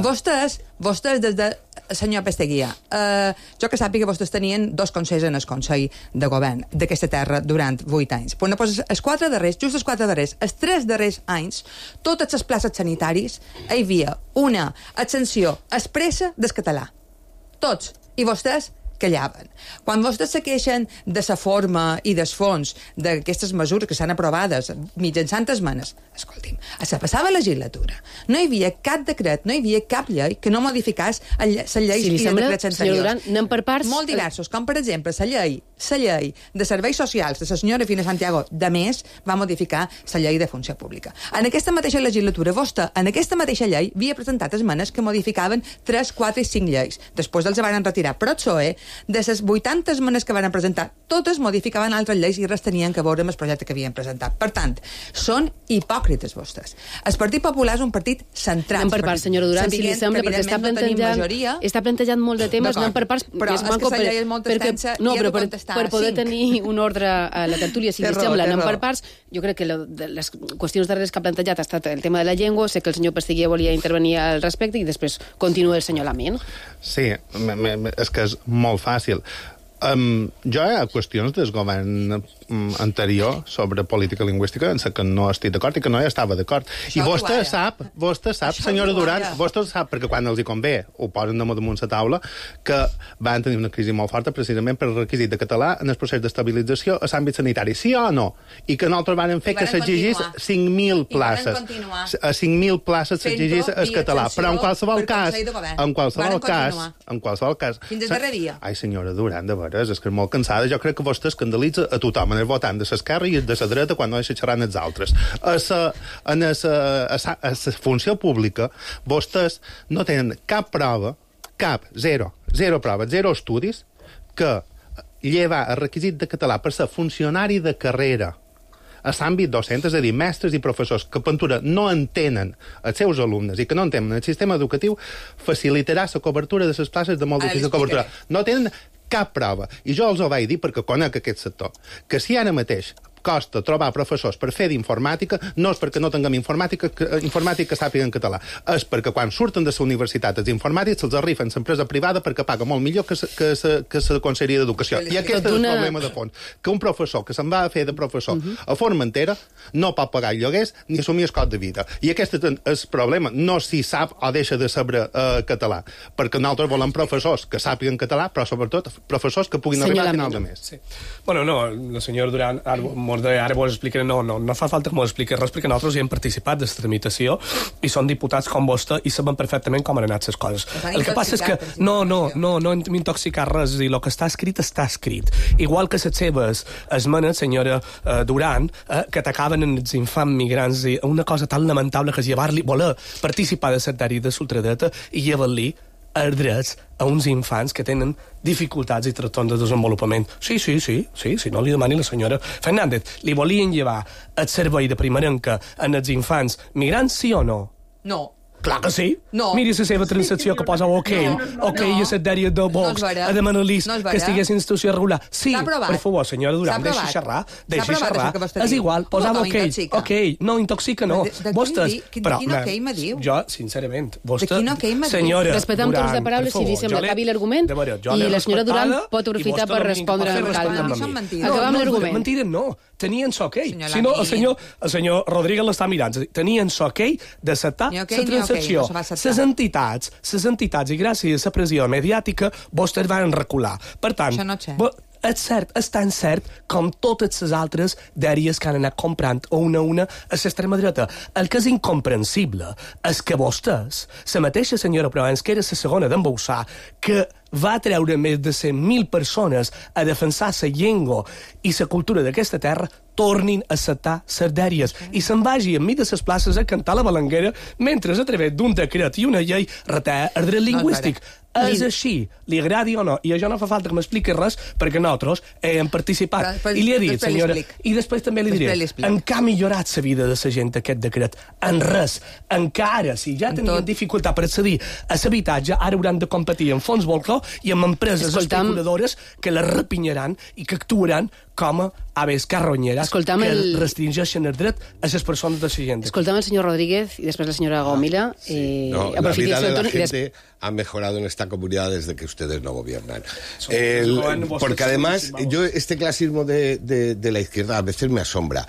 Vostès des de... Senyor Pesteguia, jo que sàpiga que vostès tenien 2 consells en el Consell de Govern d'aquesta terra durant 8 anys. Però no, els 4 darrers, just els 4 darrers, els 3 darrers anys, totes les places sanitaris hi havia una ascensió expressa del català. Tots. I vostès callaven. Quan vostès se queixen de la forma i dels fons d'aquestes mesures que s'han aprovades mitjançant esmenes, escolti'm, a la passada legislatura no hi havia cap decret, no hi havia cap llei que no modificés les lleis i els decrets anteriors. Duran, anem per parts. Molt diversos, com per exemple la llei de serveis socials de la senyora Fina Santiago de Més va modificar la llei de funció pública. En aquesta mateixa legislatura, vostè, en aquesta mateixa llei, havia presentat esmenes que modificaven 3, 4 i 5 lleis. Després els van retirar. Però PSOE, de les 80 esmenes que van presentar, totes modificaven altres lleis i res tenien que veure amb el projecte que havien presentat. Per tant, són hipòcrites vostès. El Partit Popular és un partit centrat. Anem per parts, senyora Duran, si li sembla, perquè està plantejant molt de temes, anem per parts. Però és que la llei és molt extensa i he de contestar per poder tenir un ordre a la tertúlia, si li sembla, anem per parts. Jo crec que les qüestions darreres que ha plantejat ha estat el tema de la llengua, sé que el senyor Pesteguia volia intervenir al respecte i després continua el senyor Lamien. Sí, és que és molt fàcil. Jo hi ha qüestions del govern anterior sobre política lingüística en què no estic d'acord i que no hi estava d'acord. I vostè sap, senyora Duran, vostè sap, perquè quan els hi convé ho posen damunt la taula, que van tenir una crisi molt forta precisament per el requisit de català en el procés d'estabilització a l'àmbit sanitari. Sí o no? I que nosaltres van fer que s'exigís 5.000 places. A 5.000 places s'exigís el català. Però en qualsevol cas... Fins al darrer dia. Ai, senyora Duran, de veres, és que és molt cansada. Jo crec que vostè escandalitza a tothom, en el votant de l'esquerra i de la dreta quan no deixa xerrar els altres. A la funció pública, vostès no tenen cap prova, zero proves, zero estudis, que lleva el requisit de català per ser funcionari de carrera a l'àmbit docent, és a dir, mestres i professors que pintura no entenen els seus alumnes i que no entenen el sistema educatiu, facilitarà la cobertura de les places de molt difícil cobertura. No tenen cap prova. I jo els ho vaig dir perquè conec aquest sector. Que si ara mateix costa trobar professors per fer d'informàtica, no és perquè no tinguem informàtica que sàpiguen català. És perquè quan surten de la universitat els informàtics se'ls arrifen a l'empresa privada perquè paga molt millor que la Conselleria d'Educació. I aquest és el problema de fons. Que un professor que se'n va a fer de professor a Formentera no pot pagar lloguers ni assumir el cost de vida. I aquest és el problema. No si sap o deixa de saber català. Perquè nosaltres volem professors que sàpiguen català, però sobretot professors que puguin arribar a final de mes. Sí. Bueno, no, la senyora Duran ara vos explicaré, no fa falta que m'ho expliqui res perquè nosaltres hi hem participat de la tramitació i són diputats com vostè i sabem perfectament com han anat les coses. El que passa és que no hem intoxicat res i el que està escrit, igual que les seves esmenes, senyora Duran, que atacaven en els infants migrants i una cosa tan lamentable que és llevar-li, voler participar de sectari de l'ultradreta i llevar-li els drets a uns infants que tenen dificultats i trastorns de desenvolupament. Sí, si no li demani la senyora Fernández. Li volien llevar el servei de primerenca en els infants migrants, sí o no? No. Clar que sí. No. Miri la seva transacció que posa OK i a sectària de Vox a demanar-li que estigués en institució regular. Sí, per favor, senyora Duran, deixi xerrar. És igual, posava OK. No, intoxica no. Vostès... Quin OK me diu? Jo, sincerament, vostè... De quin OK me diu? Senyora Duran, respetem torns de paraules, si li sembla que acabi l'argument, i la senyora Duran pot aprofitar per respondre amb calma. Acabam l'argument. Mentida no. Tenien OK. Si no, el senyor Rodríguez l'està mirant. Tenien OK d'acceptar la transacció. Les entitats, i gràcies a la pressió mediàtica, vostès van recular. Per tant, és cert, és tan cert com totes les altres dèries que han anat comprant una a l'extrema dreta. El que és incomprensible és que vostès, la mateixa senyora Provence, que era la segona d'embolsar, que va treure més de 100.000 persones a defensar la llengua i la cultura d'aquesta terra, tornin a acceptar les dèries i se'n vagi enmig de les places a cantar la balanguera mentre a través d'un decret i una llei retalla el dret lingüístic. És així, li agradi o no, i això no fa falta que m'expliqui res perquè nosaltres hem participat. I li he dit, senyora, i després també li diré, en què ha millorat la vida de la gent aquest decret? En res. Encara, si ja tenien dificultat per accedir a l'habitatge, ara hauran de competir en fons volcó i amb empreses especuladores que les repinyaran i que actuaran com a aves carronyeres que restringeixen el dret a les persones de la gent. Escoltam el senyor Rodríguez y después la señora Gomila. La vida de la gente ha mejorado en esta comunidad desde que ustedes no gobiernan. Porque además, este clasismo de la izquierda a veces me asombra.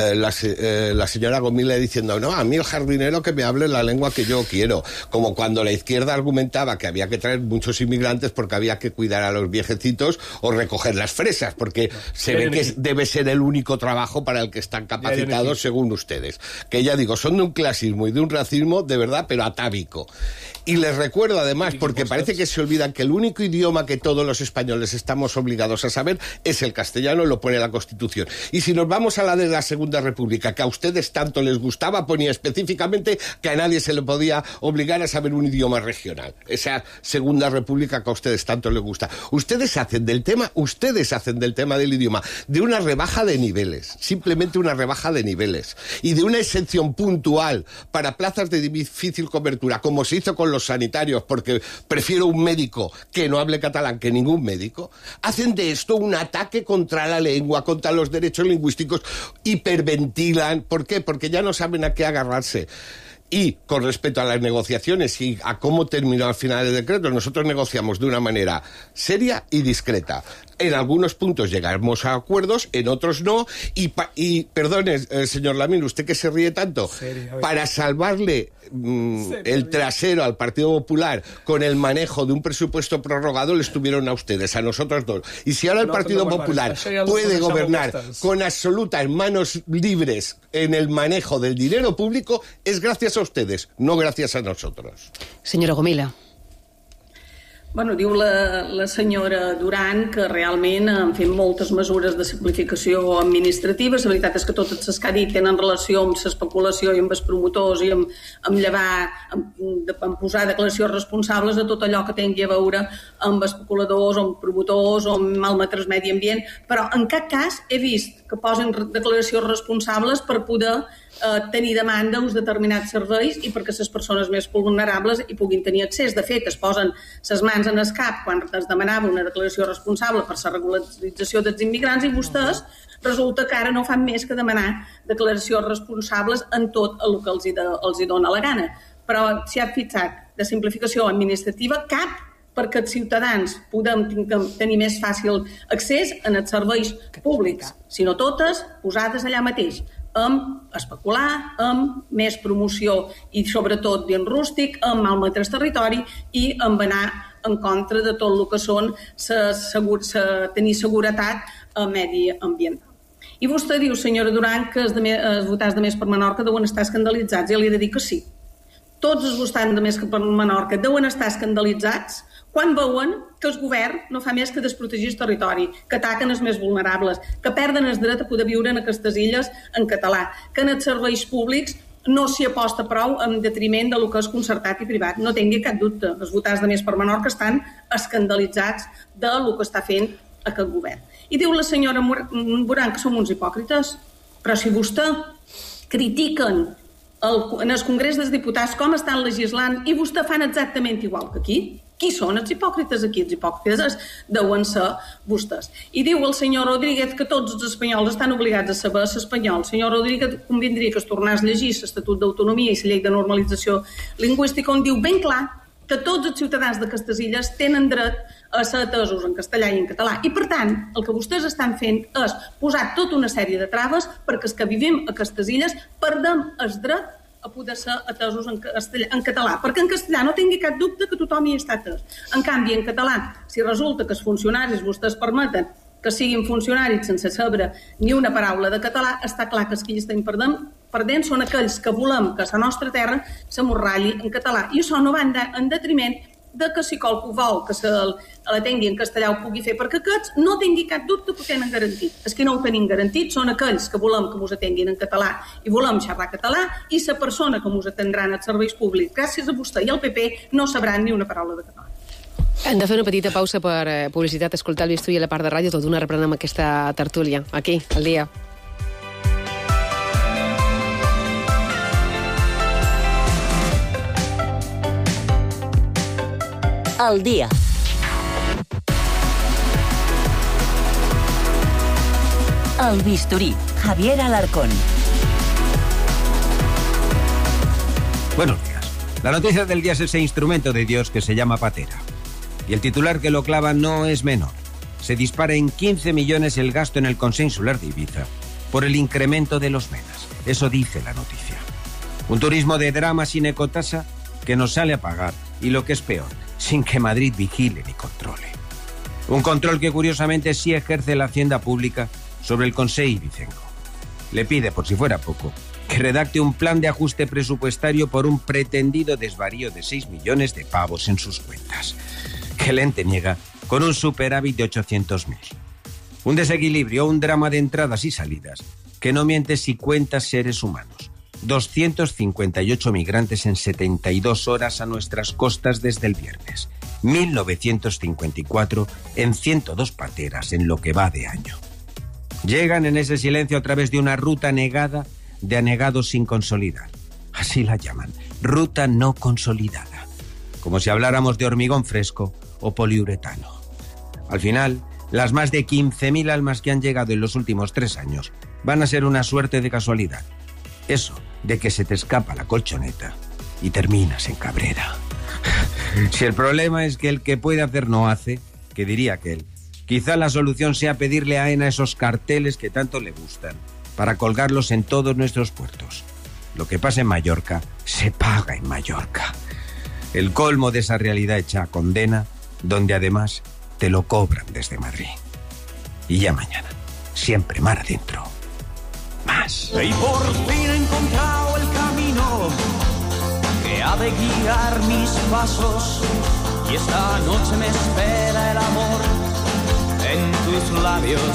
La señora Gomila diciendo, no, a mí el jardinero que me hable la lengua que yo quiero. Como cuando la izquierda argumentaba que había que traer muchos inmigrantes porque había que cuidar a los viejecitos o recoger las fresas, porque se ve que debe ser el único trabajo para el que están capacitados según ustedes. Que ya digo, son de un clasismo y de un racismo de verdad, pero atávico. Y les recuerdo además, porque parece que se olvidan que el único idioma que todos los españoles estamos obligados a saber es el castellano, lo pone la Constitución. Y si nos vamos a la de la Segunda República, que a ustedes tanto les gustaba, ponía específicamente que a nadie se le podía obligar a saber un idioma regional. Esa Segunda República que a ustedes tanto les gusta. Ustedes hacen del tema del idioma de una rebaja de niveles, simplemente una rebaja de niveles, y de una exención puntual para plazas de difícil cobertura, como se hizo con los sanitarios, porque prefiero un médico que no hable catalán que ningún médico. Hacen de esto un ataque contra la lengua, contra los derechos lingüísticos, hiperventilan. ¿Por qué? Porque ya no saben a qué agarrarse. Y con respecto a las negociaciones y a cómo terminó al final el decreto, nosotros negociamos de una manera seria y discreta. En algunos puntos llegamos a acuerdos, en otros no. Y perdone, señor Lamín, usted que se ríe tanto, para salvarle el trasero al Partido Popular con el manejo de un presupuesto prorrogado, le estuvieron a ustedes, a nosotros dos. Y si ahora el Partido Popular puede gobernar con absolutas manos libres en el manejo del dinero público, es gracias a ustedes, no gracias a nosotros. Senyora Gomila. Bueno, diu la senyora Duran que realment han fet moltes mesures de simplificació administrativa. La veritat és que totes les que ha dit tenen relació amb l'especulació i amb els promotors i amb llevar, amb posar declaracions responsables de tot allò que tingui a veure amb especuladors o amb promotors o amb malmetre el medi ambient, però en cap cas he vist que posin declaracions responsables per poder tenir demanda uns determinats serveis i perquè les persones més vulnerables hi puguin tenir accés. De fet, es posen les mans en el cap quan es demanava una declaració responsable per la regularització dels immigrants i vostès resulta que ara no fan més que demanar declaracions responsables en tot el que els hi dona la gana. Però si ha fixat de simplificació administrativa, cap perquè els ciutadans podem tenir més fàcil accés en els serveis públics, sinó totes posades allà mateix, amb especular, amb més promoció i sobretot bien rústic, amb malmetre el territori i amb anar en contra de tot el que són tenir seguretat mediambiental. I vostè diu, senyora Duran, que els votants de Més per Menorca deuen estar escandalitzats. I li he de dir que sí. Tots els votants de Més per Menorca deuen estar escandalitzats quan veuen que el govern no fa més que desprotegir el territori, que ataquen els més vulnerables, que perden el dret a poder viure en aquestes illes en català, que en els serveis públics no s'hi aposta prou en detriment del que és concertat i privat. No tingui cap dubte, els votants de Més per Menorca estan escandalitzats del que està fent aquest govern. I diu la senyora Duran que som uns hipòcrites, però si vostè critiquen en el Congrés dels Diputats com estan legislant i vostè fan exactament igual que aquí, qui són els hipòcrites aquí? Els hipòcrites deuen ser vostès. I diu el senyor Rodríguez que tots els espanyols estan obligats a saber l'espanyol. El senyor Rodríguez convindria que es tornés a llegir l'Estatut d'Autonomia i la Llei de Normalització Lingüística, on diu ben clar que tots els ciutadans d'aquestes illes tenen dret a ser atesos en castellà i en català. I, per tant, el que vostès estan fent és posar tota una sèrie de traves perquè els que vivim a aquestes illes perdem el dret a poder ser atesos en català. Perquè en castellà no tingui cap dubte que tothom hi està atès. En canvi, en català, si resulta que els funcionaris vostès permeten que siguin funcionaris sense saber ni una paraula de català, està clar que els que hi estem perdent són aquells que volem que a la nostra terra s'amorralli en català. I això no va en detriment de que si qualcú vol que se l'atengui en castellà ho pugui fer, perquè aquests no tingui cap dubte que ho tenen garantit. Els que no ho tenim garantit són aquells que volem que mos atenguin en català i volem xerrar català, i la persona que mos atendran als serveis públics, gràcies a vostè i al PP, no sabran ni una paraula de català. Hem de fer una petita pausa per publicitat, escoltar el Bisturí a la part de ràdio, tot d'una reprenem aquesta tertúlia, aquí, al dia. Al dia. El Bisturí, Javier Alarcón. Buenos días. La noticia del día es ese instrumento de Dios que se llama patera. Y el titular que lo clava no es menor. Se dispara en 15 millones el gasto en el Consell Insular de Ibiza por el incremento de los menas. Eso dice la noticia. Un turismo de drama sin ecotasa que nos sale a pagar, y lo que es peor, sin que Madrid vigile ni controle. Un control que curiosamente sí ejerce la hacienda pública sobre el Consell ibicenco. Le pide, por si fuera poco, que redacte un plan de ajuste presupuestario por un pretendido desvarío de 6 millones de pavos en sus cuentas, que el ente niega con un superávit de 800.000. Un desequilibrio, un drama de entradas y salidas que no miente si cuenta seres humanos. 258 migrantes en 72 horas a nuestras costas desde el viernes. 1954 en 102 pateras en lo que va de año. Llegan en ese silencio a través de una ruta negada de anegados sin consolidar. Así la llaman, ruta no consolidada. Como si habláramos de hormigón fresco o poliuretano. Al final, las más de 15.000 almas que han llegado en los últimos 3 años van a ser una suerte de casualidad. Eso de que se te escapa la colchoneta y terminas en Cabrera. Si el problema es que el que puede hacer no hace, que diría aquel, quizá la solución sea pedirle a AENA esos carteles que tanto le gustan, para colgarlos en todos nuestros puertos. Lo que pasa en Mallorca, se paga en Mallorca. El colmo de esa realidad hecha condena, donde además te lo cobran desde Madrid. Y ya mañana, siempre mar adentro. Más. Y por fin he encontrado el camino que ha de guiar mis pasos, y esta noche me espera el amor en tus labios.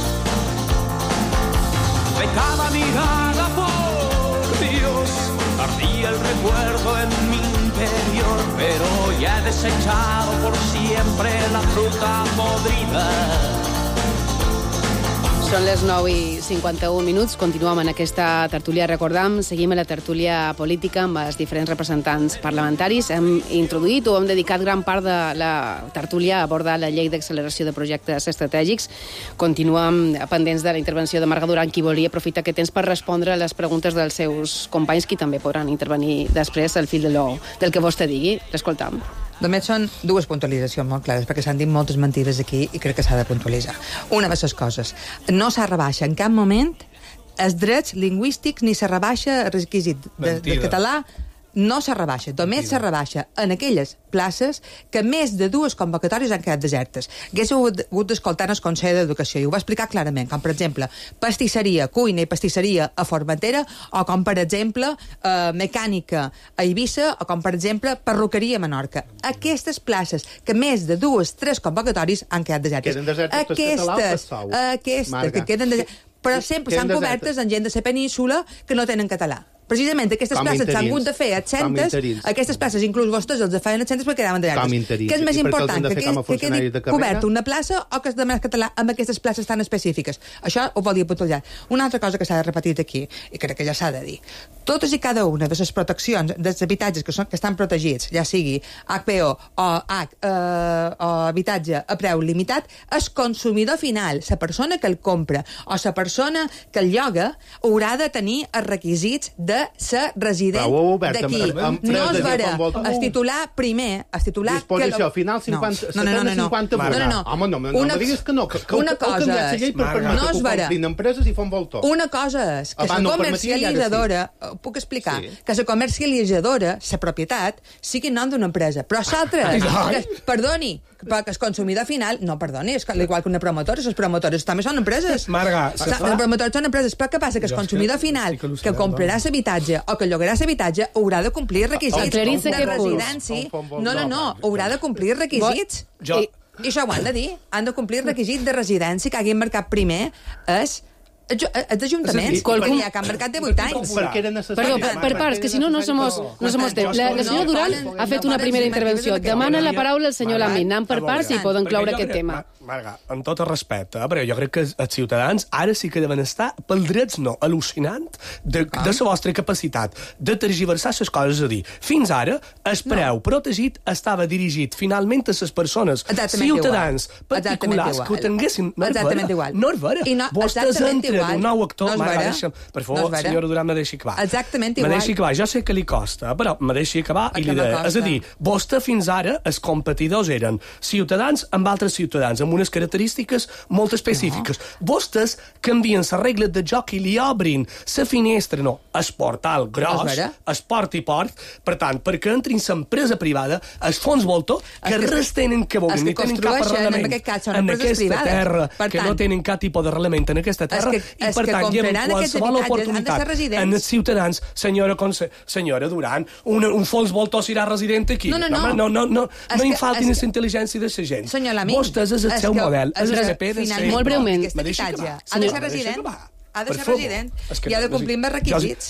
De cada mirada, por Dios, ardía el recuerdo en mi interior, pero ya he desechado por siempre la fruta podrida. Són les 9:51, continuem en aquesta tertúlia. Recordam, seguim a la tertúlia política amb els diferents representants parlamentaris. Hem introduït o hem dedicat gran part de la tertúlia a abordar la llei d'acceleració de projectes estratègics. Continuem pendents de la intervenció de Marga Duran, qui volia aprofitar aquest temps per respondre a les preguntes dels seus companys, qui també podran intervenir després al fil del que vostè digui. L'escoltam. Només són 2 puntualitzacions molt clares, perquè s'han dit moltes mentides aquí i crec que s'ha de puntualitzar. Una de les coses, no s'ha rebaixa en cap moment els drets lingüístics ni s'ha rebaixa el requisit de català, no s'ha rebaixa, només s'ha rebaixa en aquelles places que més de 2 convocatòries han quedat desertes. Haguéssiu hagut d'escoltar el Consell d'Educació i ho va explicar clarament, com per exemple pastisseria, cuina i pastisseria a Formentera, o com per exemple mecànica a Eivissa, o com per exemple perruqueria a Menorca. Aquestes places que més de 2-3 convocatòries han quedat desertes. Queden desertes Aquestes que queden desertes, però sempre estan cobertes amb gent de la península que no tenen català. Precisament aquestes places s'han hagut de fer accentes, aquestes places inclús vostès els feien accentes perquè quedaven desertes. Què és més important, que quedi coberta una plaça o que es demana català amb aquestes places tan específiques? Això ho volia puntualitzar. Una altra cosa que s'ha de repetir aquí, i crec que ja s'ha de dir, totes i cada una de les proteccions dels habitatges que estan protegits, ja sigui HPO o habitatge a preu limitat, el consumidor final, la persona que el compra o la persona que el lloga, haurà de tenir els requisits de ser resident d'aquí. No es verà. El titular primer, el titular... Disposició final 50-50. Home, no me diguis que no. Una cosa és... No es verà. Una cosa és que la comercialitzadora... Puc explicar? Que la comercialitzadora, la propietat, sigui en nom d'una empresa. Però l'altra... Perdoni, perquè el consumidor final... No, perdoni, és igual que una promotora. Les promotores també són empreses. Marga... Les promotores són empreses. Però què passa? Que el consumidor final que comprarà l'habitatge l'habitatge o que llogarà l'habitatge haurà de complir requisits Aclarís-se de aquest punt. residència. No, haurà de complir requisits. I això ho han de dir. Han de complir requisits de residència que hagin marcat primer els ajuntaments, perquè hi ha que han marcat de 8 anys. Perdó, per parts, que si no, no somos temps. La senyora Duran ha fet una primera intervenció. Demana la paraula el senyor Lamint. Anem per parts i poden cloure aquest tema. Marga, amb tot el respecte, però jo crec que els ciutadans ara sí que deuen estar pel drets al·lucinant de la vostra capacitat de tergiversar les coses. És a dir, fins ara el preu protegit estava dirigit finalment a les persones, ciutadans particulars que ho tinguessin. Exactament igual. No és vera. Vostès entren un nou actor. Per favor, senyora Duran, me deixi acabar. Exactament igual. Me deixi acabar. Jo sé que li costa, però me deixi acabar i li diré. És a dir, vostè fins ara, els competidors eren ciutadans amb altres ciutadans, amb unes característiques molt específiques. Vostès canvien les regles de joc i li obrin la finestra, el portal gros, esport i port, per tant, perquè entrin l'empresa privada, els fons voltor, que res tenen que veure, ni tenen cap arrelament en aquesta terra, que no tenen cap tipus d'arrelament en aquesta terra, i per tant, lleven qualsevol oportunitat en els ciutadans. Senyora Duran, un fons voltor serà resident aquí. No infaltin la intel·ligència de la gent. Vostès és el seu model. Molt breument. Ha de ser resident. Ha de ser resident i ha de complir més requisits.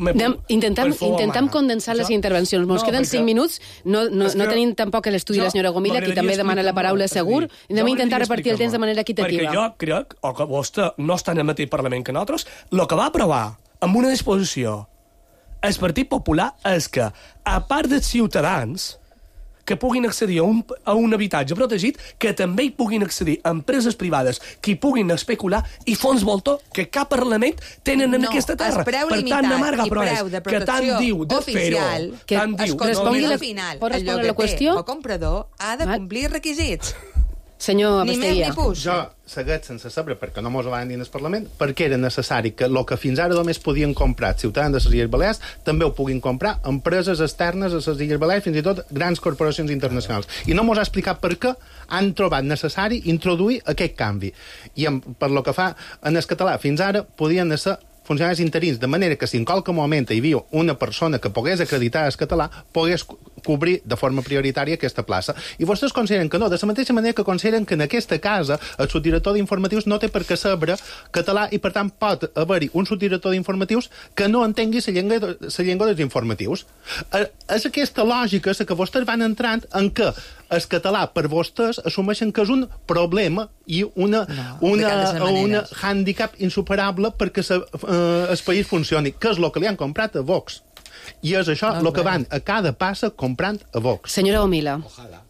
Intentem condensar les intervencions. Ens queden 5 minuts. No tenim tampoc a l'estudi la senyora Gomila, qui també demana la paraula segur. Hem d'intentar repartir el temps de manera equitativa. Perquè jo crec, o que vostè no està en el mateix Parlament que nosaltres, el que va aprovar amb una disposició el Partit Popular és que, a part dels ciutadans que puguin accedir a un habitatge protegit, que també hi puguin accedir empreses privades que hi puguin especular i fons voltor que cap Parlament tenen en aquesta terra. Per tant, la Marga Proes, que tant diu de fer-ho, tant diu... Al final, el llogater o comprador ha de complir requisits. Senyor Abasteguia. Jo segueix sense saber, perquè no mos ho van dir en el Parlament, perquè era necessari que el que fins ara només podien comprar ciutadans de les Illes Balears també ho puguin comprar empreses externes a les Illes Balears, fins i tot grans corporacions internacionals. I no mos ha explicat per què han trobat necessari introduir aquest canvi. I per lo que fa en el català, fins ara podien ser funcionaris interins, de manera que si en qualque moment hi havia una persona que pogués acreditar el català, pogués cobrir de forma prioritària aquesta plaça. I vostès consideren que no, de la mateixa manera que consideren que en aquesta casa el subdirector d'informatius no té per què saber català i, per tant, pot haver-hi un subdirector d'informatius que no entengui la llengua dels informatius. És aquesta lògica que vostès van entrant en què el català per vostès assumeixen que és un problema i un hàndicap insuperable perquè el país funcioni, que és el que li han comprat a Vox. I és això el que van a cada passa comprant a Vox. Senyora Omila.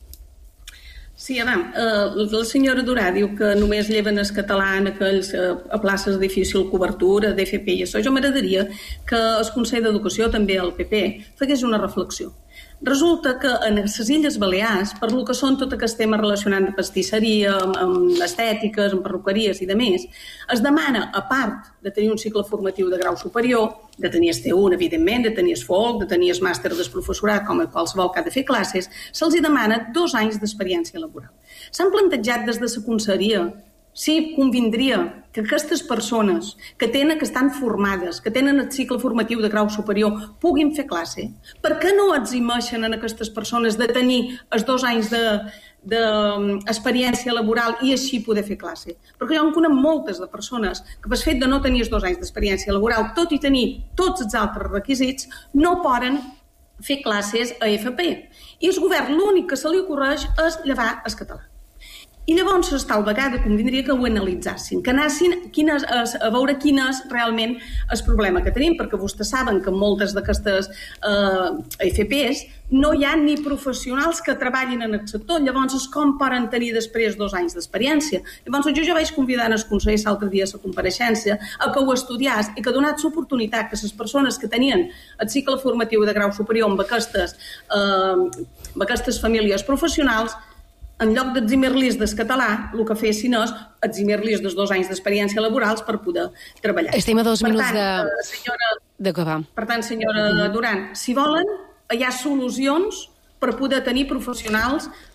Sí, la senyora Durà diu que només lleven el català en aquells a places de difícil cobertura, d'FP i això. Jo m'agradaria que el Consell d'Educació, també el PP, fegués una reflexió. Resulta que en les Illes Balears, per lo que són tot aquest tema relacionat amb pastisseria, amb estètiques, amb perruqueries i demés, es demana, a part de tenir un cicle formatiu de grau superior, de tenir el T1, evidentment, de tenir el FOC, de tenir el màster del professorat, com a qualsevol que ha de fer classes, se'ls demana 2 anys d'experiència laboral. S'han plantejat des de la conselleria si convindria que aquestes persones que estan formades, que tenen el cicle formatiu de grau superior, puguin fer classe. Per què no eximeixen en aquestes persones de tenir els 2 anys d'experiència laboral i així poder fer classe? Perquè jo en conec moltes de persones que per fet de no tenir els 2 anys d'experiència laboral, tot i tenir tots els altres requisits, no poden fer classes a FP. I el govern l'únic que se li ocorreix és llevar el català. I llavors, tal vegada, convindria que ho analitzassin, que anessin a veure quin és realment el problema que tenim, perquè vostès saben que moltes d'aquestes FPs no hi ha ni professionals que treballin en el sector. Llavors, com poden tenir després 2 anys d'experiència? Llavors, jo ja vaig convidar el conseller l'altre dia a la compareixença a que ho estudiàs i que donat l'oportunitat que les persones que tenien el cicle formatiu de grau superior amb aquestes famílies professionals, en lloc d'eximir-los del català, el que fessin és eximir-los dels 2 anys d'experiència laborals per poder treballar. Estem a 2 minuts d'acabar. Per tant, senyora Duran, si volen, hi ha solucions per poder tenir professionals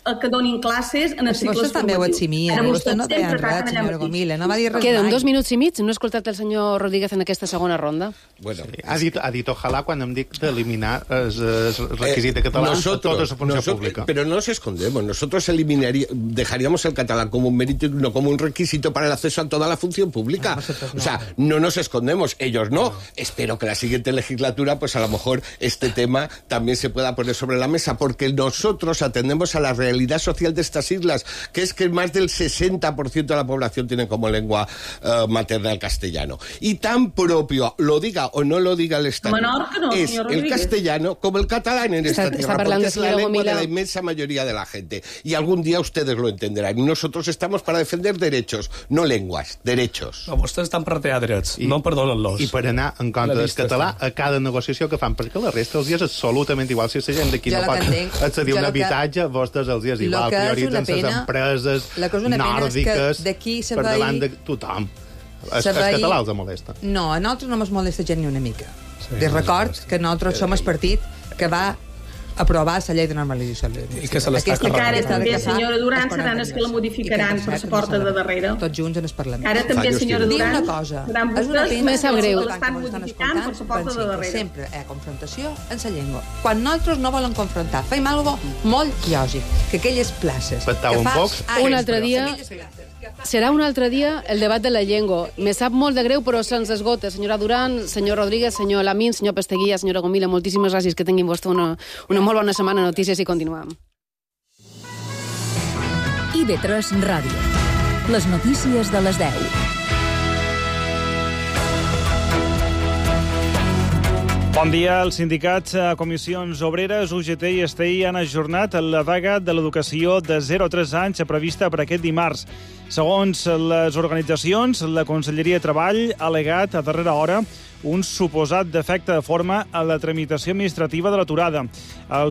que donin classes en els cicles formatius. També ho eximien, vostè no deia res, senyora Gomila, no va dir res mai. Queden 2 minuts i mig, no he escoltat el senyor Rodríguez en aquesta segona ronda. Bueno, ha dit ojalá quan em dic d'eliminar el requisit de català a tota la funció pública. Pero no nos escondemos, nosotros dejaríamos el catalán como un mérito y no como un requisito para el acceso a toda la función pública. O sea, no nos escondemos, ellos no. Espero que la siguiente legislatura, pues a lo mejor este tema también se pueda poner sobre la mesa, porque nosotros atendemos a la realidad social de estas islas, que es que más del 60% de la población tiene como lengua materna el castellano. Y tan propio, lo diga o no lo diga el Estado, es el castellano como el catalán en esta tierra, porque es la lengua de la inmensa mayoría de la gente. Y algún día ustedes lo entenderán. Y nosotros estamos para defender derechos, no lenguas, derechos. No, vostès estan per retallar drets, no perdonen-los. I per anar en contra del català a cada negociació que fan, perquè la resta dels dies és absolutament igual. Si la gent d'aquí no pot accedir a un habitatge, vostès els dies igual, prioritzen les empreses nòrdiques per davant de tothom. Els català els molesta. No, a nosaltres no ens molesta gent ni una mica. Record que nosaltres som el partit que va aprovar la llei de normalització. I que se l'està carregant. Ara també, senyora Duran, seran els que la modificaran per la porta de darrere. Tots junts en el Parlament. Ara també, senyora Duran, una cosa, és una pena greu. L'estan modificant per la porta de darrere. Sempre hi ha confrontació en la llengua. Quan nosaltres no volen confrontar, fem alguna cosa molt lògic, que aquelles places que fa... Un altre dia... Serà un altre dia el debat de la llengua. Me sap molt de greu, però se'ns esgota. Senyora Duran, senyor Rodríguez, senyor Lamín, senyor Pesteguía, senyora Gomila, moltíssimes gràcies, que tinguin vostè una molt bona setmana. Notícies i continuem. IB3 Ràdio. Les notícies de les 10. Bon dia. Els sindicats Comissions Obreres, UGT i STI han ajornat la vaga de l'educació de 0 a 3 anys prevista per aquest dimarts. Segons les organitzacions, la Conselleria de Treball ha al·legat a darrera hora un suposat defecte de forma a la tramitació administrativa de l'aturada. El